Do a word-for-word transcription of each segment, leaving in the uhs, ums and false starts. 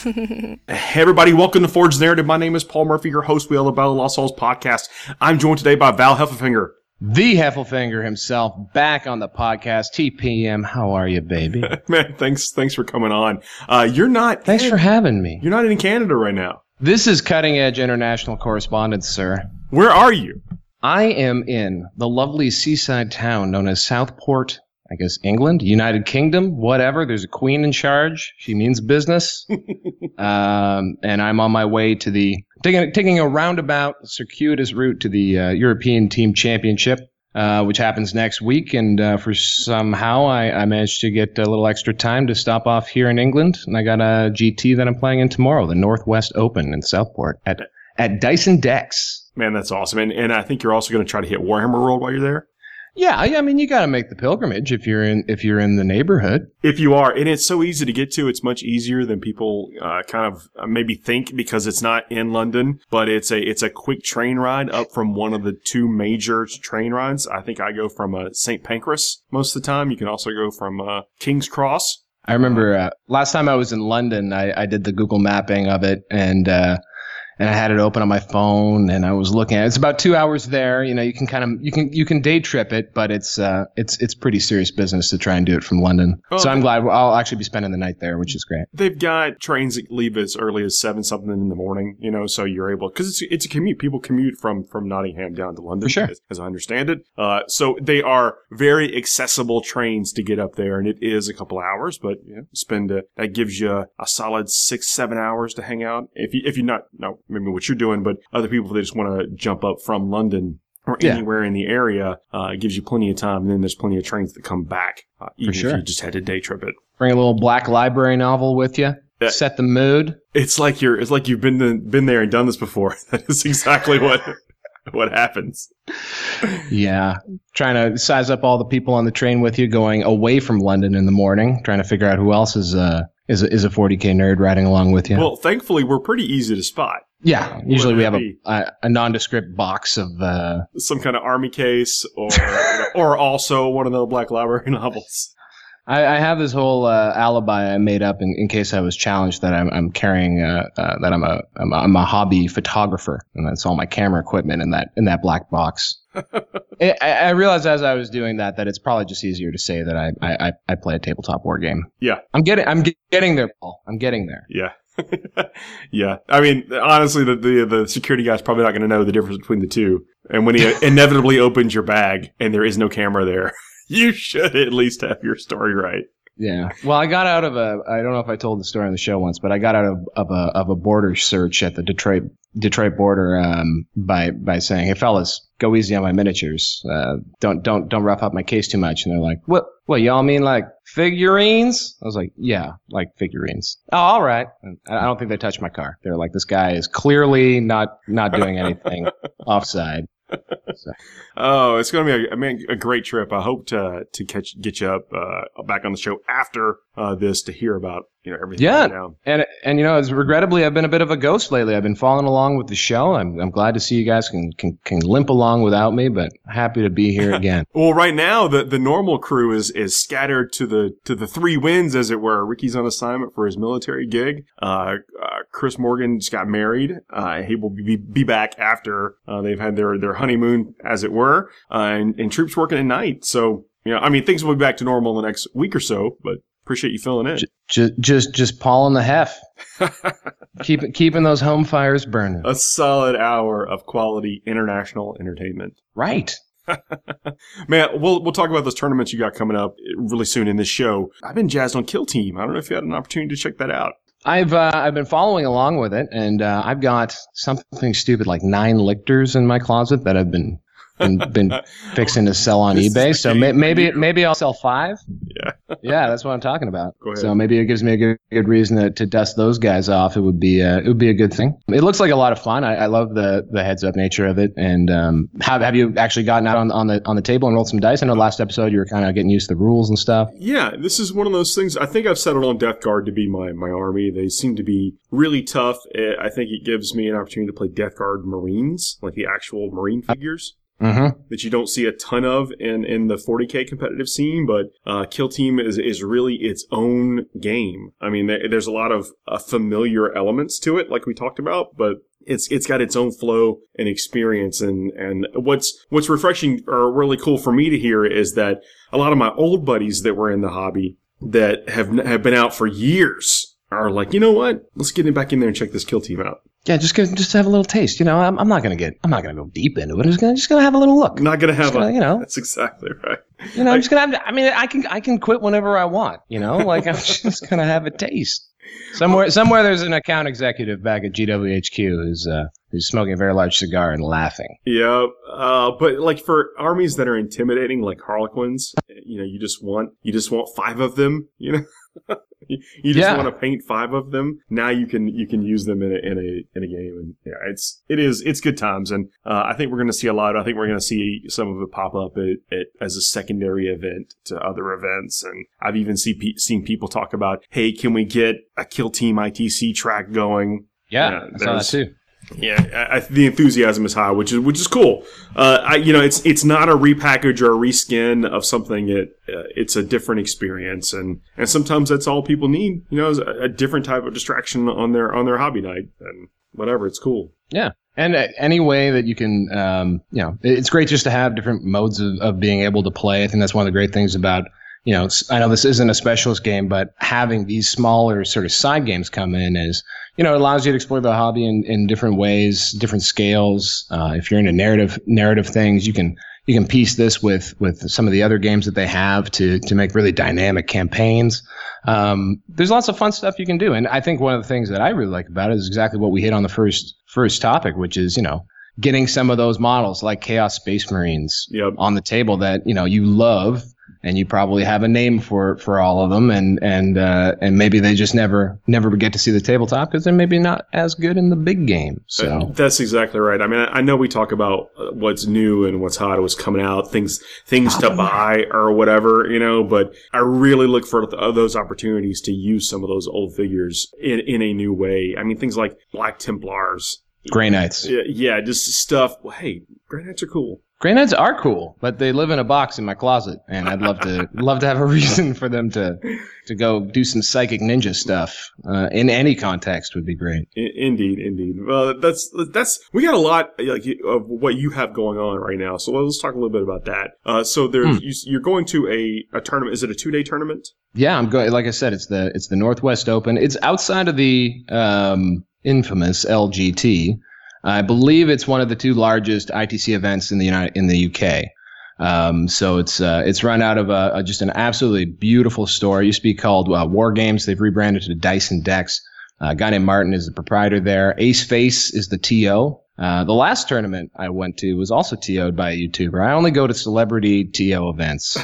Hey everybody, welcome to Forge Narrative. My name is Paul Murphy, your host. We are the Battle of Lost Souls podcast. I'm joined today by Val Heffelfinger. The Heffelfinger himself, back on the podcast. T P M, how are you, baby? Man, thanks thanks for coming on. Uh, you're not... Thanks for having me. You're not in Canada right now. This is cutting-edge international correspondence, sir. Where are you? I am in the lovely seaside town known as Southport, I guess, England, United Kingdom, whatever. There's a queen in charge. She means business. um, and I'm on my way to the, taking, taking a roundabout, circuitous route to the uh, European Team Championship, uh, which happens next week. And uh, for somehow I, I managed to get a little extra time to stop off here in England. And I got a G T that I'm playing in tomorrow, the Northwest Open in Southport at, at Dyson Decks. Man, that's awesome. And, and I think you're also going to try to hit Warhammer World while you're there. Yeah, I mean, you got to make the pilgrimage if you're in if you're in the neighborhood. If you are, and it's so easy to get to, it's much easier than people uh, kind of maybe think because it's not in London, but it's a it's a quick train ride up from one of the two major train rides. I think I go from uh, Saint Pancras most of the time. You can also go from uh, King's Cross. I remember uh, last time I was in London, I, I did the Google mapping of it, and uh, and I had it open on my phone, and I was looking at it. It's about two hours there. You know, you can kind of you can you can day trip it, but it's uh it's it's pretty serious business to try and do it from London. Oh, so I'm glad I'll actually be spending the night there, which is great. They've got trains that leave as early as seven something in the morning. You know, so you're able because it's it's a commute. People commute from from Nottingham down to London, for sure, as, as I understand it. Uh, so they are very accessible trains to get up there, and it is a couple hours, but you know, spend a, that gives you a solid six seven hours to hang out. If you if you're not no maybe what you're doing, but other people that just want to jump up from London or yeah. anywhere in the area, uh, it gives you plenty of time. And then there's plenty of trains that come back, uh, even sure. if you just had to day trip it. Bring a little Black Library novel with you. Uh, set the mood. It's like you're. It's like you've been the, been there and done this before. That is exactly what what happens. Yeah, trying to size up all the people on the train with you, going away from London in the morning, trying to figure out who else is uh is a, is a forty K nerd riding along with you. Well, thankfully, we're pretty easy to spot. Yeah, usually we have a, a, a nondescript box of uh, some kind of army case, or you know, or also one of the Black Library novels. I, I have this whole uh, alibi I made up in, in case I was challenged that I'm, I'm carrying uh, uh, that I'm a, I'm a I'm a hobby photographer, and that's all my camera equipment in that in that black box. I, I realized as I was doing that that it's probably just easier to say that I I, I play a tabletop war game. Yeah, I'm getting I'm getting there, Paul. I'm getting there. Yeah. Yeah, I mean, honestly, the, the the security guy's probably not going to know the difference between the two. And when he inevitably opens your bag and there is no camera there, you should at least have your story right. Yeah. Well, I got out of a. I don't know if I told the story on the show once, but I got out of, of a of a border search at the Detroit Detroit border um, by by saying, "Hey, fellas, go easy on my miniatures. Uh, don't don't don't rough up my case too much." And they're like, "What? What? Y'all mean like figurines?" I was like, "Yeah, like figurines." Oh, all right. And I don't think they touched my car. They're like, "This guy is clearly not not doing anything offside." So. Oh, it's going to be a, I mean, a great trip. I hope to to catch get you up uh, back on the show after uh, this to hear about you know everything. Yeah, down. and and you know, as regrettably, I've been a bit of a ghost lately. I've been following along with the show. I'm I'm glad to see you guys can can, can limp along without me, but happy to be here again. Well, right now the, the normal crew is is scattered to the to the three winds, as it were. Ricky's on assignment for his military gig. Uh, uh, Chris Morgan just got married. Uh, he will be be back after uh, they've had their their honeymoon, as it were. Uh, and, and Troop's working at night, so you know, I mean, things will be back to normal in the next week or so. But appreciate you filling in. Just, just, just Paul and the Hef, keep keeping those home fires burning. A solid hour of quality international entertainment. Right. Man, we'll we'll talk about those tournaments you got coming up really soon in this show. I've been jazzed on Kill Team. I don't know if you had an opportunity to check that out. I've uh, I've been following along with it, and uh, I've got something stupid like nine lictors in my closet that I've been been, been fixing to sell on This eBay. So may, maybe maybe I'll sell five. Yeah, yeah, that's what I'm talking about. Go ahead. So maybe it gives me a good, good reason to, to dust those guys off. It would be uh, it would be a good thing. It looks like a lot of fun. I, I love the, the heads up nature of it. And um, have have you actually gotten out on, on the on the table and rolled some dice? I know last episode you were kind of getting used to the rules and stuff. Yeah, this is one of those things. I think I've settled on Death Guard to be my, my army. They seem to be really tough. I think it gives me an opportunity to play Death Guard Marines, like the actual Marine figures. mm-hmm. that you don't see a ton of in, in the forty K competitive scene, but uh, Kill Team is, is really its own game. I mean, there, there's a lot of uh, familiar elements to it, like we talked about, but it's it's got its own flow and experience. And, and what's what's refreshing or really cool for me to hear is that a lot of my old buddies that were in the hobby that have have been out for years are like, you know what? Let's get back in there and check this Kill Team out. Yeah, just get, just have a little taste. You know, I'm, I'm not gonna get, I'm not gonna go deep into it. I'm just gonna, just gonna have a little look. I'm not gonna have gonna, a, you know. That's exactly right. You know, I'm just gonna have. I mean, I can, I can quit whenever I want. You know, like I'm just gonna have a taste. Somewhere, somewhere, there's an account executive back at G W H Q who's uh, who's smoking a very large cigar and laughing. Yeah, uh, but like for armies that are intimidating, like Harlequins, you know, you just want, you just want five of them. You know. You just yeah. want to paint five of them. Now you can you can use them in a in a in a game, and yeah, it's it is it's good times, and uh, I think we're going to see a lot. I think we're going to see some of it pop up at, at, as a secondary event to other events, and I've even see, pe- seen people talk about, hey, can we get a Kill Team I T C track going? Yeah, yeah I saw that too. Yeah, I, I, the enthusiasm is high, which is which is cool. Uh, I, you know, it's it's not a repackage or a reskin of something. It uh, it's a different experience, and, and sometimes that's all people need. You know, is a, a different type of distraction on their on their hobby night, and whatever. It's cool. Yeah, and uh, any way that you can, um, you know, it's great just to have different modes of, of being able to play. I think that's one of the great things about. You know, I know this isn't a specialist game, but having these smaller sort of side games come in is, you know, it allows you to explore the hobby in, in different ways, different scales. Uh, if you're into narrative narrative things, you can you can piece this with with some of the other games that they have to to make really dynamic campaigns. Um, there's lots of fun stuff you can do, and I think one of the things that I really like about it is exactly what we hit on the first first topic, which is, you know, getting some of those models like Chaos Space Marines yep. on the table that, you know, you love. And you probably have a name for, for all of them, and and uh, and maybe they just never never get to see the tabletop because they're maybe not as good in the big game. So that's exactly right. I mean, I know we talk about what's new and what's hot, what's coming out, things things to buy or whatever, you know. But I really look for those opportunities to use some of those old figures in in a new way. I mean, things like Black Templars, Grey Knights. Yeah, yeah, just stuff. Well, hey, Grey Knights are cool. Grey Knights are cool, but they live in a box in my closet, and I'd love to love to have a reason for them to to go do some psychic ninja stuff uh, in any context would be great. Indeed, indeed. Well, that's that's we got a lot like of what you have going on right now. So let's talk a little bit about that. Uh, so there's hmm. you, you're going to a, a tournament. Is it a two day tournament? Yeah, I'm going. Like I said, it's the it's the Northwest Open. It's outside of the um, infamous L G T. I believe it's one of the two largest I T C events in the United, in the U K. Um, so it's uh, it's run out of a, a, just an absolutely beautiful store. It used to be called uh, War Games. They've rebranded to Dice and Decks. Uh, a guy named Martin is the proprietor there. Ace Face is the T O. Uh, the last tournament I went to was also T O'd by a YouTuber. I only go to celebrity T O events.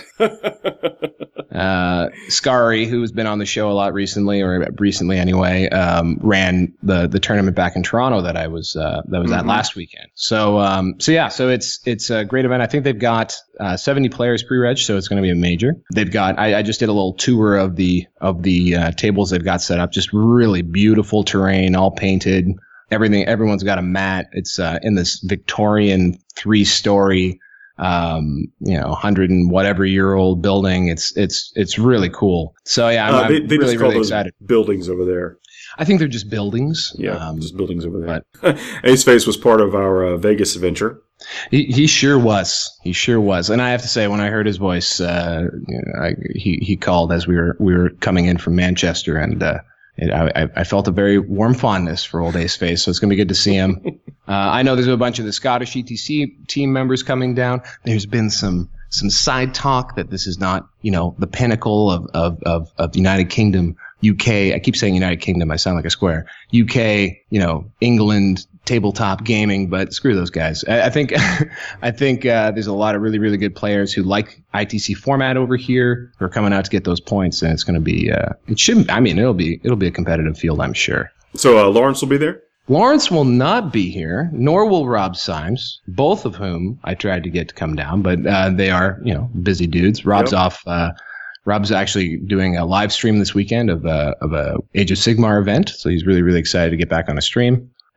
uh, Scary, who's been on the show a lot recently, or recently anyway, um, ran the the tournament back in Toronto that I was uh, that was mm-hmm. at last weekend. So um, so yeah, so it's it's a great event. I think they've got uh, seventy players pre-reg, so it's going to be a major. They've got I, I just did a little tour of the of the uh, tables they've got set up. Just really beautiful terrain, all painted. Everything, everyone's got a mat. It's uh, in this Victorian three-story, um, you know, hundred and whatever year old building. It's it's it's really cool. So yeah, I'm, uh, they, I'm they really just call really those excited. Buildings over there. I think they're just buildings. Yeah, um, just buildings over there. But Ace Face was part of our uh, Vegas adventure. He he sure was. He sure was. And I have to say, when I heard his voice, uh, you know, I, he he called as we were we were coming in from Manchester, and. Uh, It, I, I felt a very warm fondness for old Ace Face, so it's going to be good to see him. Uh, I know there's a bunch of the Scottish E T C team members coming down. There's been some some side talk that this is not, you know, the pinnacle of of of, of the United Kingdom, U K. I keep saying United Kingdom. I sound like a square. U K, you know, England tabletop gaming, but screw those guys. I, I think I think uh, there's a lot of really really good players who like I T C format over here who are coming out to get those points, and it's going to be uh, it should I mean it'll be it'll be a competitive field, I'm sure. So uh, Lawrence will be there? Lawrence will not be here, nor will Rob Symes, both of whom I tried to get to come down, but uh, they are, you know, busy dudes. Rob's yep. off. Uh, Rob's actually doing a live stream this weekend of a, of a Age of Sigmar event, so he's really, really excited to get back on a stream.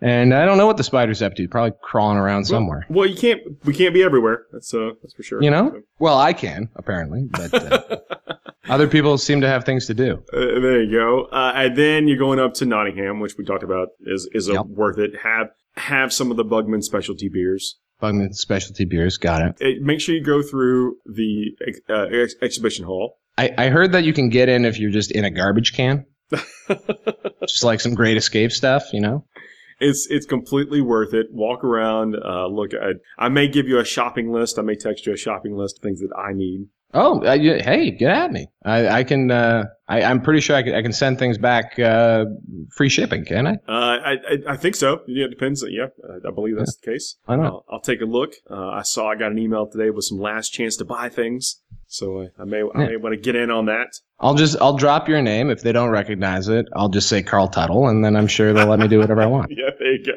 And I don't know what the spider's up to. Probably crawling around somewhere. Well, well, you can't. We can't be everywhere. That's uh, that's for sure. You know? Well, I can apparently, but uh, other people seem to have things to do. Uh, there you go. Uh, and then you're going up to Nottingham, which we talked about is is a Yep. worth it. Have have some of the Bugman specialty beers. Bugman specialty beers. Got it. It, make sure you go through the ex- uh, ex- exhibition hall. I, I heard that you can get in if you're just in a garbage can. Just like some Great Escape stuff, you know? It's it's completely worth it. Walk around, uh, look at. I may give you a shopping list. I may text you a shopping list of things that I need. Oh, uh, yeah, hey, get at me. I, I can. Uh, I, I'm pretty sure I can, I can send things back uh, free shipping. Can I? Uh, I, I I think so. Yeah, it depends. Yeah, I believe that's yeah. the case. I know. I'll, I'll take a look. Uh, I saw I got an email today with some last chance to buy things, so I, I may yeah. I may want to get in on that. I'll just I'll drop your name if they don't recognize it. I'll just say Carl Tuttle, and then I'm sure they'll let me do whatever I want. Yeah, there you go.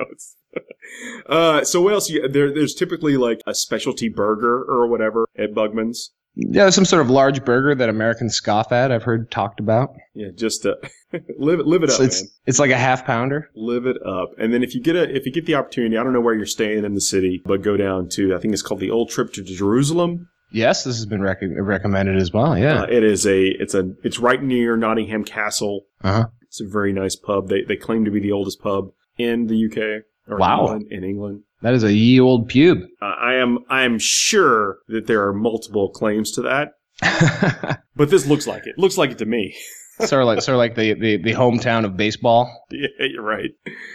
uh, so what else? You, there, there's typically like a specialty burger or whatever at Bugman's. Yeah, some sort of large burger that Americans scoff at. I've heard talked about. Yeah, just uh, live it, live it up, so it's, man. It's like a half pounder. Live it up, and then if you get a if you get the opportunity, I don't know where you're staying in the city, but go down to I think it's called the Old Trip to Jerusalem. Yes, this has been rec- recommended as well. Yeah, uh, it is a it's a it's right near Nottingham Castle. Uh huh. It's a very nice pub. They they claim to be the oldest pub in the U K. Or wow, England, in England. That is a ye old pube. Uh, I am I am sure that there are multiple claims to that. But this looks like it. Looks like it to me. sort of like sort of like the, the, the hometown of baseball. Yeah, you're right.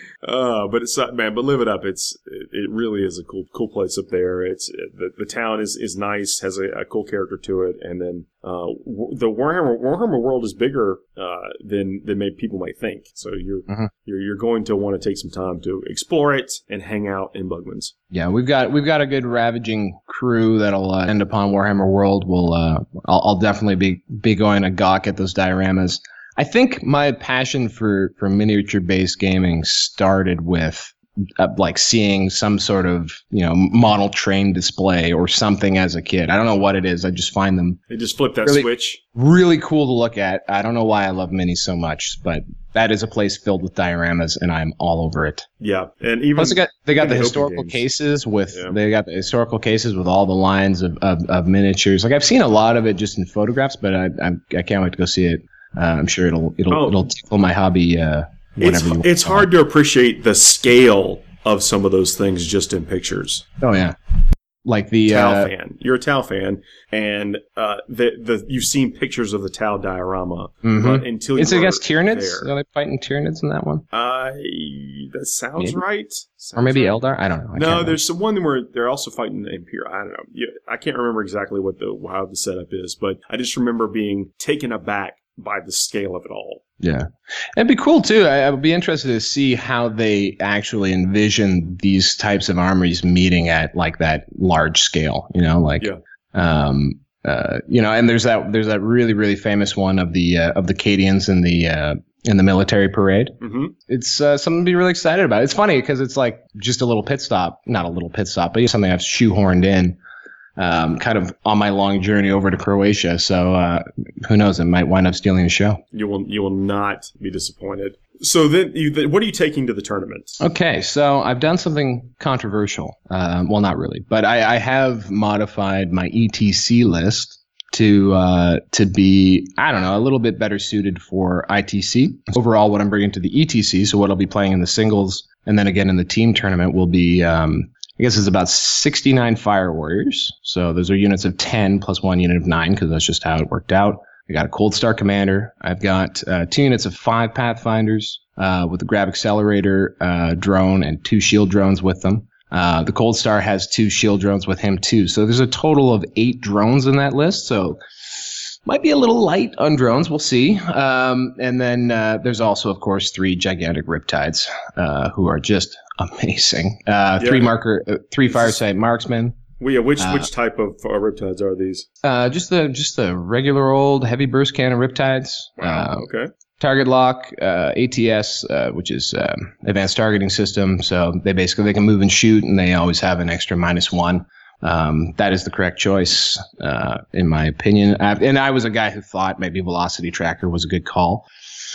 Uh, but it's not, man. But live it up. It's it, it really is a cool cool place up there. It's it, the the town is, is nice, has a, a cool character to it, and then uh, w- the Warhammer Warhammer world is bigger uh, than than maybe people might think. So you're mm-hmm. you're you're going to want to take some time to explore it and hang out in Bugman's. Yeah, we've got we've got a good ravaging crew that'll uh, end upon Warhammer World. We'll uh, I'll, I'll definitely be be going to gawk at those dioramas. I think my passion for, for miniature-based gaming started with uh, like seeing some sort of, you know, model train display or something as a kid. I don't know what it is. I just find them. They just flip that really, switch. Really cool to look at. I don't know why I love minis so much, but that is a place filled with dioramas, and I'm all over it. Yeah, and even plus they got they got the historical cases with yeah. they got the historical cases with all the lines of, of, of miniatures. Like I've seen a lot of it just in photographs, but I I, I can't wait to go see it. Uh, I'm sure it'll it'll oh. it'll tickle my hobby. Uh, it's you it's hard to appreciate the scale of some of those things just in pictures. Oh yeah, like the Tau uh, fan. You're a Tau fan, and uh, the the you've seen pictures of the Tau diorama, mm-hmm. but until you it's against Tyranids. Are they fighting Tyranids in that one? Uh, that sounds maybe. right. Sounds or maybe right. Eldar. I don't know. I no, there's some one where they're also fighting Imperial. I don't know. I can't remember exactly what the how the setup is, but I just remember being taken aback by the scale of it all. Yeah. It'd be cool, too. I, I would be interested to see how they actually envision these types of armies meeting at, like, that large scale, you know, like, yeah. um, uh, you know, and there's that, there's that really, really famous one of the, uh, of the Cadians in the, uh, in the military parade. Mm-hmm. It's uh, something to be really excited about. It's funny because it's like just a little pit stop, not a little pit stop, but something I've shoehorned in. Um, kind of on my long journey over to Croatia, so uh, who knows? It might wind up stealing the show. You will, you will not be disappointed. So then, you, the, what are you taking to the tournament? Okay, so I've done something controversial. Um, well, not really, but I, I have modified my E T C list to uh, to be, I don't know, a little bit better suited for I T C. Overall, what I'm bringing to the E T C, so what I'll be playing in the singles, and then again in the team tournament, will be. Um, I guess it's about sixty-nine Fire Warriors. So those are units of ten plus one unit of nine because that's just how it worked out. I got a Cold Star Commander. I've got uh, two units of five Pathfinders uh, with the Grav Accelerator uh, drone and two shield drones with them. Uh, the Cold Star has two shield drones with him too. So there's a total of eight drones in that list. So might be a little light on drones. We'll see. Um, and then uh, there's also, of course, three gigantic Riptides uh, who are just amazing. Uh, yeah. Three marker, uh, three Fireside Marksmen. Well, yeah, which uh, which type of uh, Riptides are these? Uh, just the just the regular old heavy burst cannon Riptides. Wow. Uh, okay. Target lock, uh, A T S, uh, which is um, advanced targeting system. So they basically they can move and shoot, and they always have an extra minus one. Um, that is the correct choice, uh, in my opinion. I, and I was a guy who thought maybe Velocity Tracker was a good call.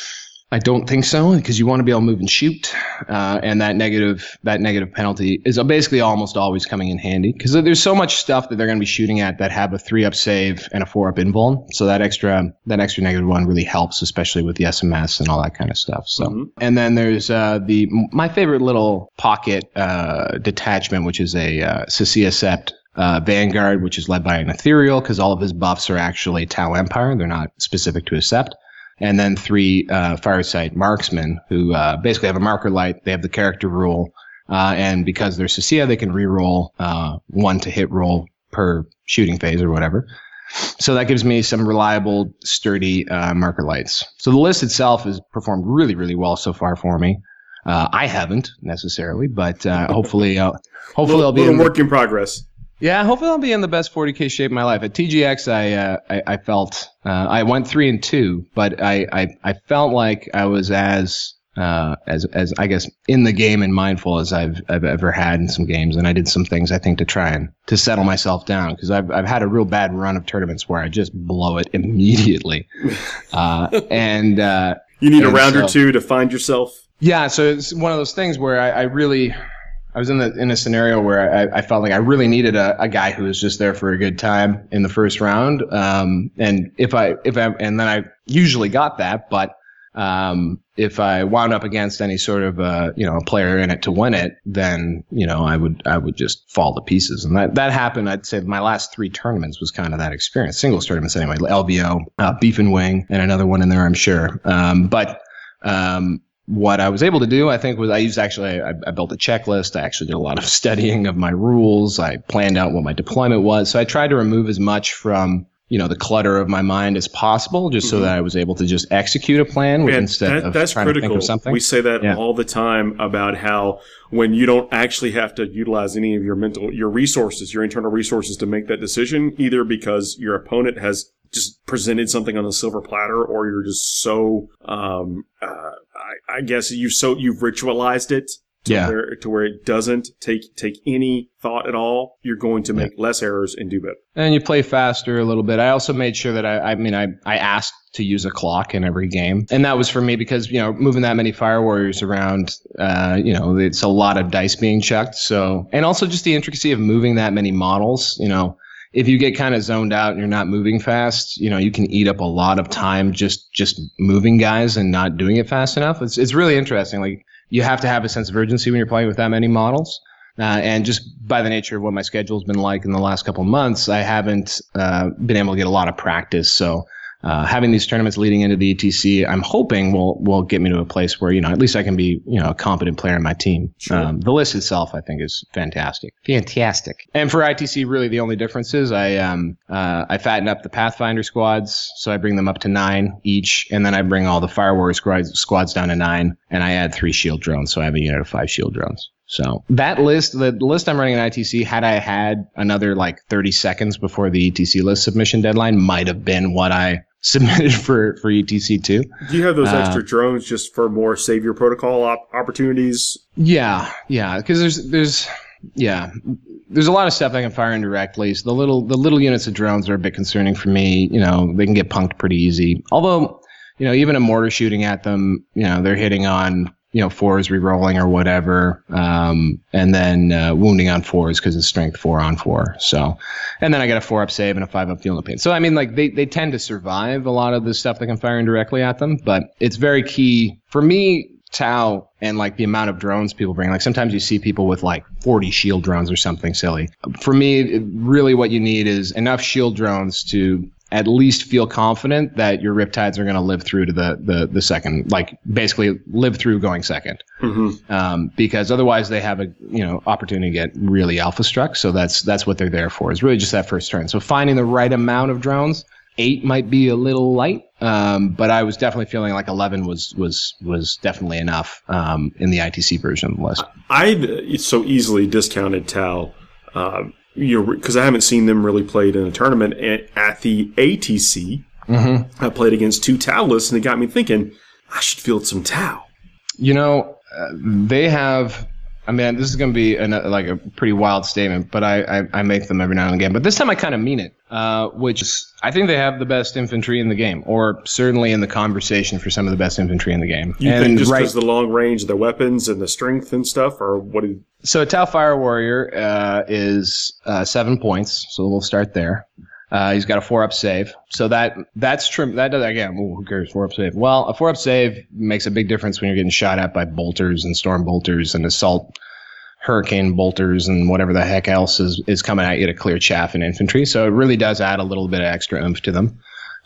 I don't think so, because you want to be able to move and shoot, uh, and that negative that negative penalty is basically almost always coming in handy, because there's so much stuff that they're going to be shooting at that have a three up save and a four up invuln. So that extra that extra negative one really helps, especially with the S M S and all that kind of stuff. So, mm-hmm. And then there's uh, the my favorite little pocket uh, detachment, which is a uh, Sacia Sept Uh, Vanguard, which is led by an Ethereal, because all of his buffs are actually Tau Empire. They're not specific to a Sept. And then three uh, Firesight Marksmen, who uh, basically have a marker light. They have the character rule. Uh, and because they're Sacia, they can reroll uh, one to hit roll per shooting phase or whatever. So that gives me some reliable, sturdy uh, marker lights. So the list itself has performed really, really well so far for me. Uh, I haven't necessarily, but uh, hopefully, I'll, hopefully little, I'll be little in work in progress. Yeah, hopefully I'll be in the best forty K shape of my life. At T G X, I uh, I, I felt uh, I went three and two, but I, I, I felt like I was as uh, as as I guess in the game and mindful as I've I've ever had in some games, and I did some things I think to try and to settle myself down, because I've I've had a real bad run of tournaments where I just blow it immediately, uh, and uh, you need and a round so, or two to find yourself. Yeah, so it's one of those things where I, I really. I was in the in a scenario where I, I felt like I really needed a, a guy who was just there for a good time in the first round. Um, and if I if I and then I usually got that, but um, if I wound up against any sort of uh, you know a player in it to win it, then you know I would I would just fall to pieces. And that that happened. I'd say my last three tournaments was kind of that experience, singles tournaments anyway. L V O, uh, Beef and Wing, and another one in there, I'm sure. Um, but um, What I was able to do, I think, was I used actually, I, I built a checklist. I actually did a lot of studying of my rules. I planned out what my deployment was. So I tried to remove as much from, you know, the clutter of my mind as possible, just mm-hmm. so that I was able to just execute a plan with, Man, instead that, of that's trying critical. to think of something. We say that yeah. all the time about how when you don't actually have to utilize any of your mental, your resources, your internal resources to make that decision, either because your opponent has just presented something on a silver platter, or you're just so, um, uh, I, I guess you so you've ritualized it to yeah. where to where it doesn't take take any thought at all. You're going to make yeah. less errors and do better. And you play faster a little bit. I also made sure that I, I mean, I, I asked to use a clock in every game. And that was for me because, you know, moving that many Fire Warriors around, uh, you know, it's a lot of dice being chucked. So, and also just the intricacy of moving that many models, you know, if you get kind of zoned out and you're not moving fast, you know, you can eat up a lot of time just just moving guys and not doing it fast enough. It's it's really interesting. Like, you have to have a sense of urgency when you're playing with that many models. Uh, and just by the nature of what my schedule's been like in the last couple of months, I haven't uh, been able to get a lot of practice. So uh, having these tournaments leading into the E T C, I'm hoping will will get me to a place where, you know, at least I can be, you know, a competent player in my team. Sure. Um, the list itself, I think, is fantastic. Fantastic. And for I T C, really the only difference is I um uh, I fatten up the Pathfinder squads, so I bring them up to nine each, and then I bring all the Fire Warrior squads, squads down to nine, and I add three shield drones, so I have a unit of five shield drones. So that list, the list I'm running in I T C, had I had another like thirty seconds before the E T C list submission deadline, might have been what I submitted for, for E T C two. Do you have those uh, extra drones just for more Savior Protocol op- opportunities? Yeah, yeah, because there's there's yeah there's a lot of stuff I can fire indirectly. So the little the little units of drones are a bit concerning for me. You know, they can get punked pretty easy. Although, you know, even a mortar shooting at them, you know, they're hitting on, you know, fours re-rolling or whatever, um, and then uh, wounding on fours because it's strength four on four. So, and then I got a four up save and a five up field of pain. So, I mean, like, they, they tend to survive a lot of the stuff that can fire indirectly at them, but it's very key for me. Tau and like the amount of drones people bring. Like, sometimes you see people with like forty shield drones or something silly. For me, it, really what you need is enough shield drones to at least feel confident that your Riptides are going to live through to the, the, the second, like basically live through going second. Mm-hmm. Um, because otherwise they have a, you know, opportunity to get really alpha struck. So that's, that's what they're there for, is really just that first turn. So finding the right amount of drones, eight might be a little light. Um, but I was definitely feeling like eleven was, was, was definitely enough, um, in the I T C version of the list. I so easily discounted Tau, um, you know, because I haven't seen them really played in a tournament. At the A T C, mm-hmm. I played against two Tau lists, and it got me thinking, I should field some Tau. You know, uh, they have I mean, this is going to be an, like a pretty wild statement, but I, I, I make them every now and again. But this time I kind of mean it, uh, which is, I think they have the best infantry in the game, or certainly in the conversation for some of the best infantry in the game. You and think just right, because the long range, the weapons, and the strength and stuff, or what? Do you... So a Tau Fire Warrior uh, is uh, seven points, so we'll start there. Uh, he's got a four-up save, so that that's trim. That does again. Ooh, who cares? Four-up save. Well, a four-up save makes a big difference when you're getting shot at by bolters and storm bolters and assault hurricane bolters and whatever the heck else is is coming at you to clear chaff in infantry. So it really does add a little bit of extra oomph to them.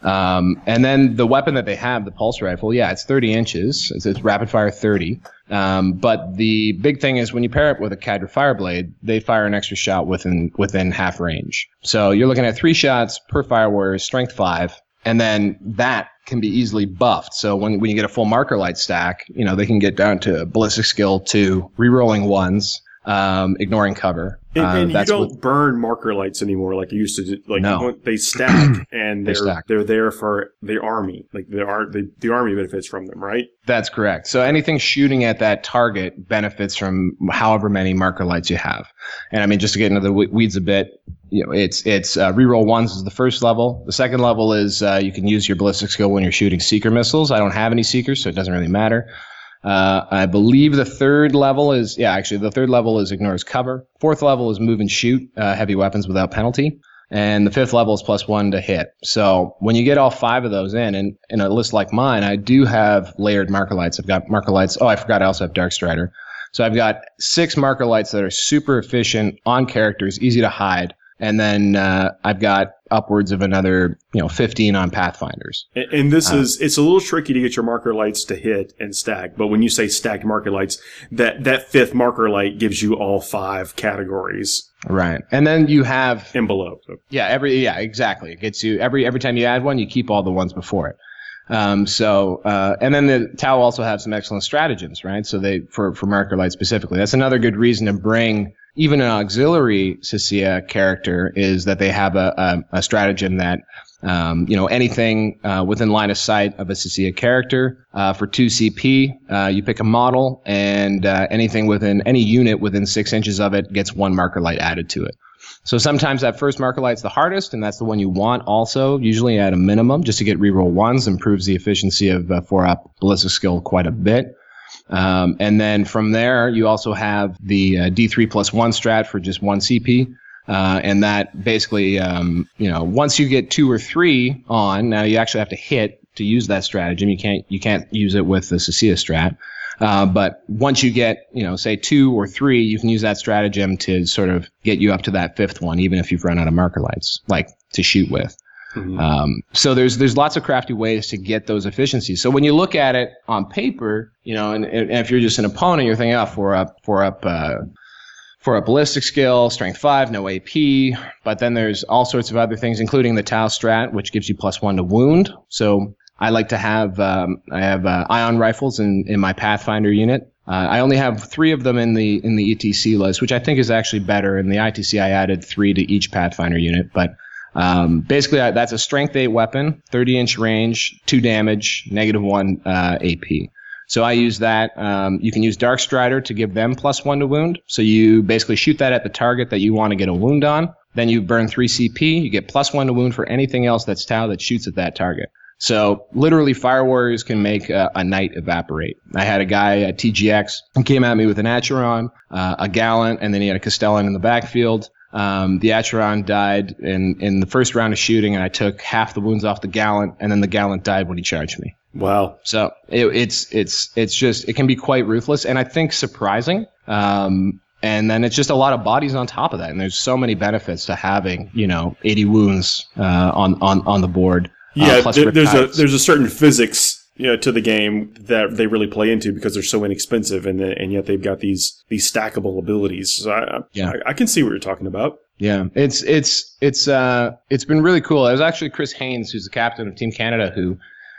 Um, and then the weapon that they have, the pulse rifle, yeah, it's thirty inches. It's, it's rapid fire thirty. Um, but the big thing is when you pair it with a Kydra Fireblade, they fire an extra shot within within half range. So you're looking at three shots per Fire Warrior, strength five, and then that can be easily buffed. So when when you get a full marker light stack, you know they can get down to ballistic skill two, rerolling ones, um, ignoring cover. And, and uh, you that's don't what, burn marker lights anymore like you used to. Do. Like No. you want, they stack, and They they're stack. they're there for the army. Like the ar- the, the army benefits from them, right? That's correct. So anything shooting at that target benefits from however many marker lights you have. And I mean, just to get into the weeds a bit, you know, it's it's uh, reroll ones is the first level. The second level is uh, you can use your ballistic skill when you're shooting seeker missiles. I don't have any seekers, so it doesn't really matter. Uh, I believe the third level is, yeah, actually the third level is ignores cover. Fourth level is move and shoot uh, heavy weapons without penalty. And the fifth level is plus one to hit. So when you get all five of those in, and in a list like mine, I do have layered marker lights. I've got marker lights. Oh, I forgot I also have Dark Strider. So I've got six marker lights that are super efficient on characters, easy to hide. And then uh, I've got upwards of another, you know, fifteen on Pathfinders. And, and this Uh, is, it's a little tricky to get your marker lights to hit and stack. But when you say stacked marker lights, that, that fifth marker light gives you all five categories Right. And then you have, and below. So. yeah, every, yeah, exactly. It gets you, every, every time you add one, you keep all the ones before it. Um, so, uh, and then the Tau also have some excellent stratagems, right? So they, for, for marker light specifically, that's another good reason to bring even an auxiliary Sisia character is that they have a, a, a stratagem that, um, you know, anything, uh, within line of sight of a Sisia character, uh, for two C P, uh, you pick a model and, uh, anything within any unit within six inches of it gets one marker light added to it. So sometimes that first marker light's the hardest, and that's the one you want also, usually at a minimum, just to get reroll ones, improves the efficiency of uh, four-up ballistic skill quite a bit. Um, and then from there, you also have the uh, D three plus one strat for just one C P. Uh, and that basically, um, you know, once you get two or three on, now you actually have to hit to use that stratagem. You can't, you can't use it with the Sisia strat. Uh, but once you get, you know, say two or three, you can use that stratagem to sort of get you up to that fifth one, even if you've run out of marker lights, like to shoot with. Mm-hmm. Um, so there's there's lots of crafty ways to get those efficiencies. So when you look at it on paper, you know, and, and if you're just an opponent, you're thinking, oh, four up, four up, uh, four up ballistic skill, strength five, no A P. But then there's all sorts of other things, including the Tau strat, which gives you plus one to wound. So I like to have um, I have uh, ion rifles in, in my Pathfinder unit. Uh, I only have three of them in the in the E T C list, which I think is actually better. In the I T C, I added three to each Pathfinder unit. But um, basically, I, that's a strength eight weapon, thirty inch range, two damage, negative one uh, A P. So I use that. Um, you can use Dark Strider to give them plus one to wound. So you basically shoot that at the target that you want to get a wound on. Then you burn three C P. You get plus one to wound for anything else that's Tau that shoots at that target. So literally, Fire Warriors can make a, a knight evaporate. I had a guy at T G X who came at me with an Acheron, uh, a Gallant, and then he had a Castellan in the backfield. Um, the Acheron died in, in the first round of shooting, and I took half the wounds off the Gallant, and then the Gallant died when he charged me. Wow. So it, it's it's it's just it can be quite ruthless, and I think surprising. Um, and then it's just a lot of bodies on top of that, and there's so many benefits to having, you know, eighty wounds uh, on on on the board. Yeah, uh, there, there's a there's a certain physics, you know, to the game that they really play into because they're so inexpensive, and and yet they've got these these stackable abilities. So I, yeah. I, I can see what you're talking about. Yeah, it's it's it's uh it's been really cool. It was actually Chris Haynes, who's the captain of Team Canada, who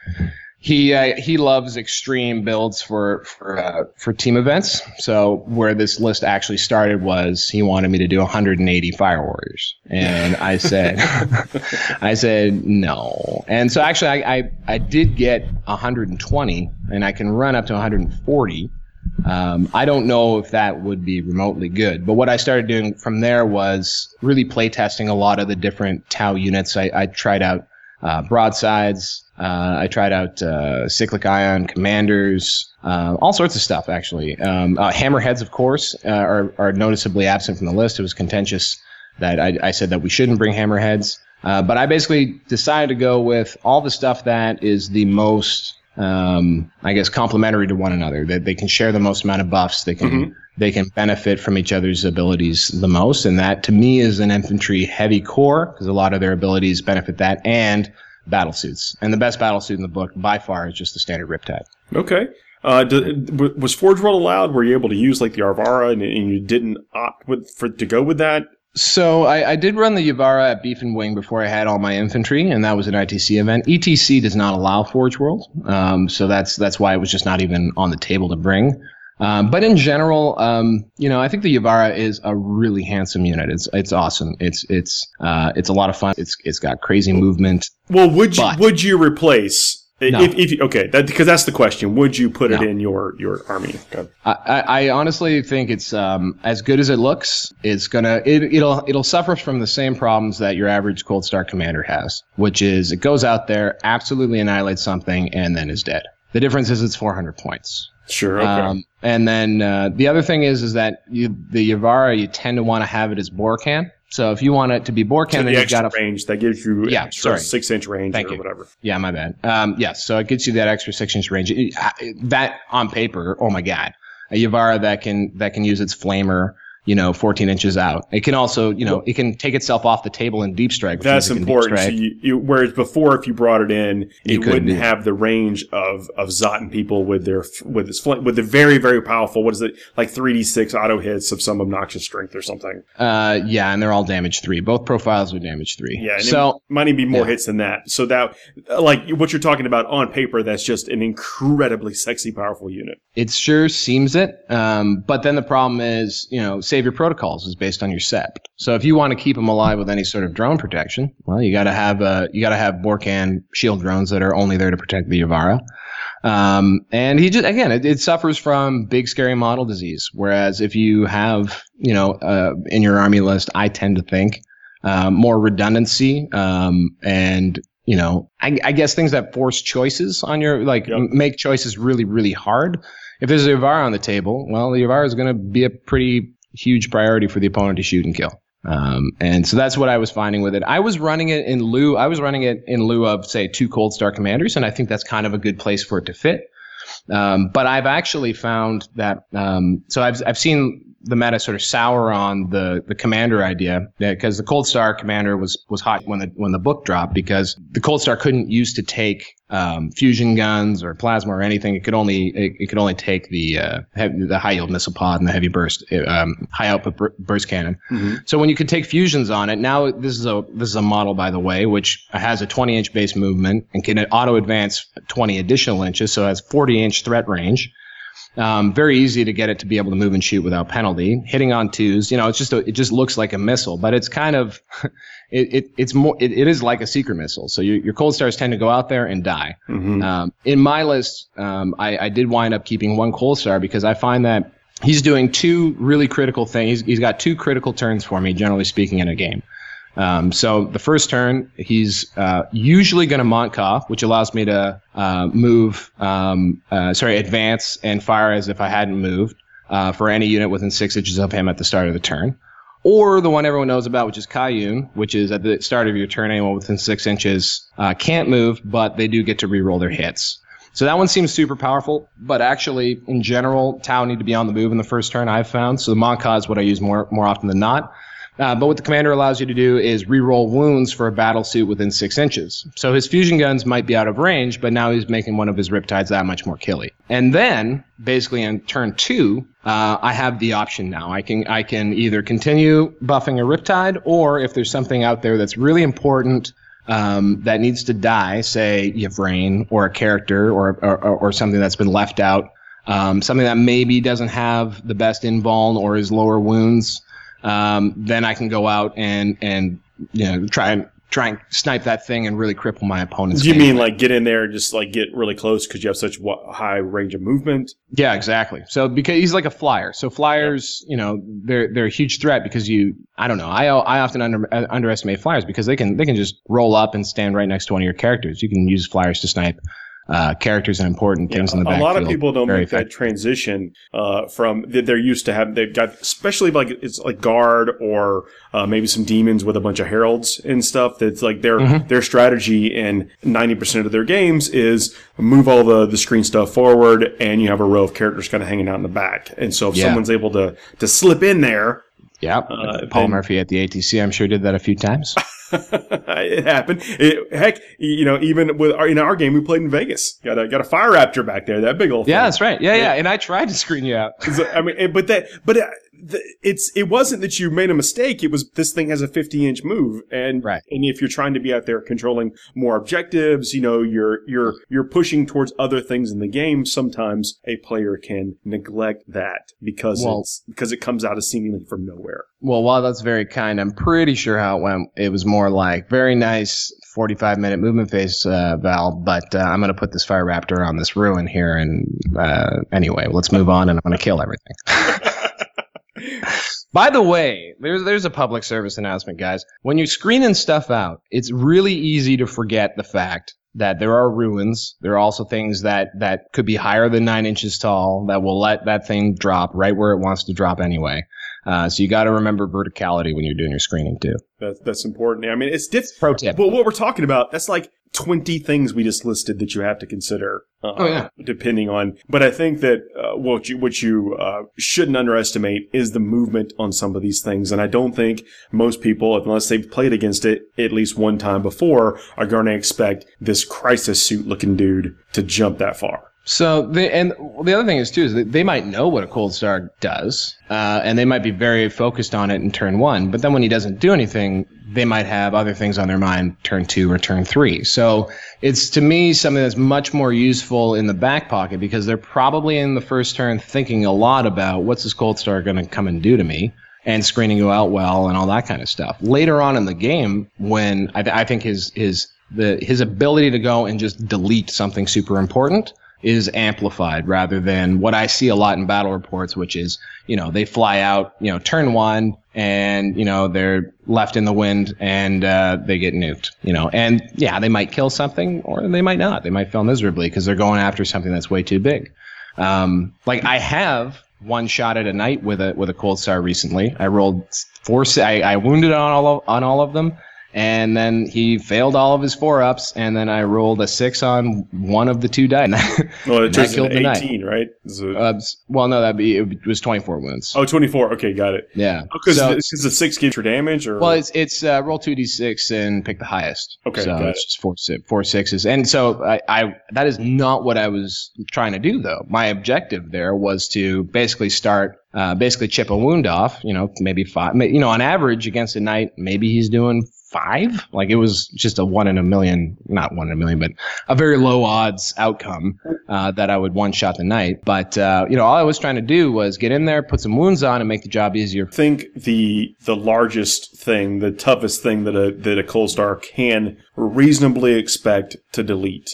he uh, he loves extreme builds for for uh, for team events. So where this list actually started was he wanted me to do one hundred eighty Fire Warriors, and I said I said no. And so actually I I, I did get one hundred twenty, and I can run up to one hundred forty. Um, I don't know if that would be remotely good, but what I started doing from there was really playtesting a lot of the different Tau units. I, I tried out uh, broadsides, uh, I tried out uh, cyclic ion commanders, uh, all sorts of stuff actually. Um, uh, hammerheads, of course, uh, are, are noticeably absent from the list. It was contentious that I, I said that we shouldn't bring hammerheads, uh, but I basically decided to go with all the stuff that is the most um, I guess complementary to one another. That they can share the most amount of buffs. They can mm-hmm. they can benefit from each other's abilities the most, and that to me is an infantry heavy core because a lot of their abilities benefit that and battle suits. And the best battle suit in the book by far is just the standard Riptide. Okay. Uh, did, was Forge World allowed? Were you able to use like the Arvara, and, and you didn't opt with for to go with that? So I, I did run the Yavara at Beef and Wing before I had all my infantry, and that was an I T C event. E T C does not allow Forge World, um, so that's that's why it was just not even on the table to bring. Um, but in general, um, you know, I think the Yavara is a really handsome unit. It's it's awesome. It's it's uh, it's a lot of fun. It's it's got crazy movement. Well, would you would you replace? No. If, if okay, that, because that's the question. Would you put no. it in your, your army? Okay. I, I honestly think it's um, as good as it looks. It's gonna it, it'll it'll suffer from the same problems that your average Cold Star commander has, which is it goes out there, absolutely annihilates something, and then is dead. The difference is it's four hundred points. Sure. Okay. Um, and then uh, the other thing is is that you, the Yavara, you tend to want to have it as Borkan. So if you want it to be Borkan, so then the you've extra got to range that gives you yeah, extra sorry. six inch range Thank or you. whatever. Yeah, my bad. Um, yes, so it gets you that extra six inch range. It, that on paper, oh my god, a Yavara that can that can use its flamer, you know, fourteen inches out. It can also, you know, well, it can take itself off the table in deep strike. That's important. So you, you, whereas before, if you brought it in, you it wouldn't have the range of of Zotan people with their with its with the very very powerful. What is it like three d six auto hits of some obnoxious strength or something? Uh, yeah, and they're all damage three. Both profiles are damage three. Yeah, and so it might even be more yeah. hits than that. So that like what you're talking about on paper, that's just an incredibly sexy, powerful unit. It sure seems it. Um, but then the problem is, you know, Savior Protocols is based on your sept. So if you want to keep them alive with any sort of drone protection, well, you got to have uh, you got to have Borkan shield drones that are only there to protect the Yavara. Um, and he just again, it, it suffers from big scary model disease. Whereas if you have, you know, uh, in your army list, I tend to think uh, more redundancy um, and you know, I, I guess things that force choices on your like yep. make choices really really hard. If there's a Yavara on the table, well, the Yavara is going to be a pretty huge priority for the opponent to shoot and kill. Um, and so that's what I was finding with it. I was running it in lieu, I was running it in lieu of, say, two Cold Star commanders, and I think that's kind of a good place for it to fit. Um, but I've actually found that, um, so I've, I've seen the meta sort of sour on the, the commander idea because the Cold Star commander was, was hot when the, when the book dropped because the Cold Star couldn't use to take, um, fusion guns or plasma or anything. It could only, it, it could only take the, uh, heavy, the high yield missile pod and the heavy burst, um, high output bur- burst cannon. Mm-hmm. So when you could take fusions on it, now this is a, this is a model, by the way, which has a twenty inch base movement and can auto advance twenty additional inches. So it has forty inch threat range. Um, very easy to get it to be able to move and shoot without penalty. Hitting on twos, you know, it's just a, it just looks like a missile, but it's kind of it, it it's more it, it is like a secret missile. So your your Cold Stars tend to go out there and die. Mm-hmm. Um, in my list, um, I, I did wind up keeping one Cold Star because I find that he's doing two really critical things. He's, he's got two critical turns for me, generally speaking, in a game. Um, so the first turn, he's uh, usually going to Montkoff, which allows me to uh, move, um, uh, sorry, advance and fire as if I hadn't moved uh, for any unit within six inches of him at the start of the turn. Or the one everyone knows about, which is Kayun, which is at the start of your turn, anyone within six inches uh, can't move, but they do get to reroll their hits. So that one seems super powerful, but actually, in general, Tau need to be on the move in the first turn, I've found. So the Montkoff is what I use more more often than not. Uh, but what the commander allows you to do is reroll wounds for a battle suit within six inches. So his fusion guns might be out of range, but now he's making one of his Riptides that much more killy. And then, basically in turn two, uh, I have the option now. I can I can either continue buffing a Riptide, or if there's something out there that's really important um, that needs to die, say Yvrain or a character or, or, or something that's been left out, um, something that maybe doesn't have the best invuln or is lower wounds, Um, then I can go out and, and, you know, try and try and snipe that thing and really cripple my opponent's Do you game mean plan. like get in there and just like get really close because you have such wa- high range of movement? Yeah, exactly. So because he's like a flyer. So flyers, you know, they're they're a huge threat because you I don't know. I I often under, uh, underestimate flyers because they can they can just roll up and stand right next to one of your characters. You can use flyers to snipe uh, characters and important things Yeah, in the a backfield. lot of people don't Very make that effective. transition uh, from that they're used to have. They've got, especially like it's like guard or uh, maybe some demons with a bunch of heralds and stuff. That's like their Mhm. their strategy in ninety percent of their games is move all the the screen stuff forward, and you have a row of characters kind of hanging out in the back. And so if Yeah. someone's able to to slip in there. Yeah, Uh, Paul then- Murphy at the A T C, I'm sure did that a few times. It happened. It, heck, you know, even with our, in our game, we played in Vegas. Got a got a fire raptor back there. That big old thing. Yeah, that's right. Yeah, yeah. And I tried to screen you out. So, I mean, it- but that, but uh, the, it's it wasn't that you made a mistake. It was this thing has a fifty inch move, and Right. and if you're trying to be out there controlling more objectives, you know, you're you're you're pushing towards other things in the game. Sometimes a player can neglect that because Well- it's because it comes out of seemingly from nowhere. Well, while that's very kind, I'm pretty sure how it went. It was more like very nice forty-five minute movement phase, uh, Val, but uh, I'm going to put this Fire Raptor on this ruin here. And uh, anyway, let's move on, and I'm going to kill everything. By the way, there's there's a public service announcement, guys. When you're screening stuff out, it's really easy to forget the fact that there are ruins. There are also things that, that could be higher than nine inches tall that will let that thing drop right where it wants to drop anyway. Uh, so you got to remember verticality when you're doing your screening too. That's that's important. I mean, it's diff- Pro tip. Well, what we're talking about, that's like twenty things we just listed that you have to consider. Uh, Oh, yeah. Depending on, but I think that uh, what you what you uh, shouldn't underestimate is the movement on some of these things, and I don't think most people, unless they've played against it at least one time before, are going to expect this crisis suit looking dude to jump that far. So the and the other thing is too is that they might know what a cold star does, uh, and they might be very focused on it in turn one. But then when he doesn't do anything, they might have other things on their mind turn two or turn three. So it's to me something that's much more useful in the back pocket because they're probably in the first turn thinking a lot about what's this cold star going to come and do to me, and screening you out well and all that kind of stuff. Later on in the game, when I, th- I think his his the his ability to go and just delete something super important is amplified rather than what I see a lot in battle reports, which is, you know, they fly out, you know, turn one and, you know, they're left in the wind and uh, they get nuked, you know, and yeah, they might kill something or they might not. They might fail miserably because they're going after something that's way too big. Um, like I have one shot at a night with a with a cold star recently. I rolled four. I, I wounded on all of, on all of them. And then he failed all of his four ups, and then I rolled a six on one of the two die. Well, it And that takes killed the night. eighteen, right? Is it- Uh, well, no, that'd be it was twenty-four wounds. oh, twenty-four. Okay, got it. Yeah. Because So- the six gives your damage, or well, it's it's uh, roll two d six and pick the highest. Okay, so got it's just four si- four sixes, and so I, I that is not what I was trying to do though. My objective there was to basically start. Uh, basically chip a wound off, you know, maybe five, you know, on average against a knight, maybe he's doing five. Like it was just a one in a million, not one in a million, but a very low odds outcome uh, that I would one shot the knight. But, uh, you know, all I was trying to do was get in there, put some wounds on and make the job easier. I think the the largest thing, the toughest thing that a that a cold star can reasonably expect to delete.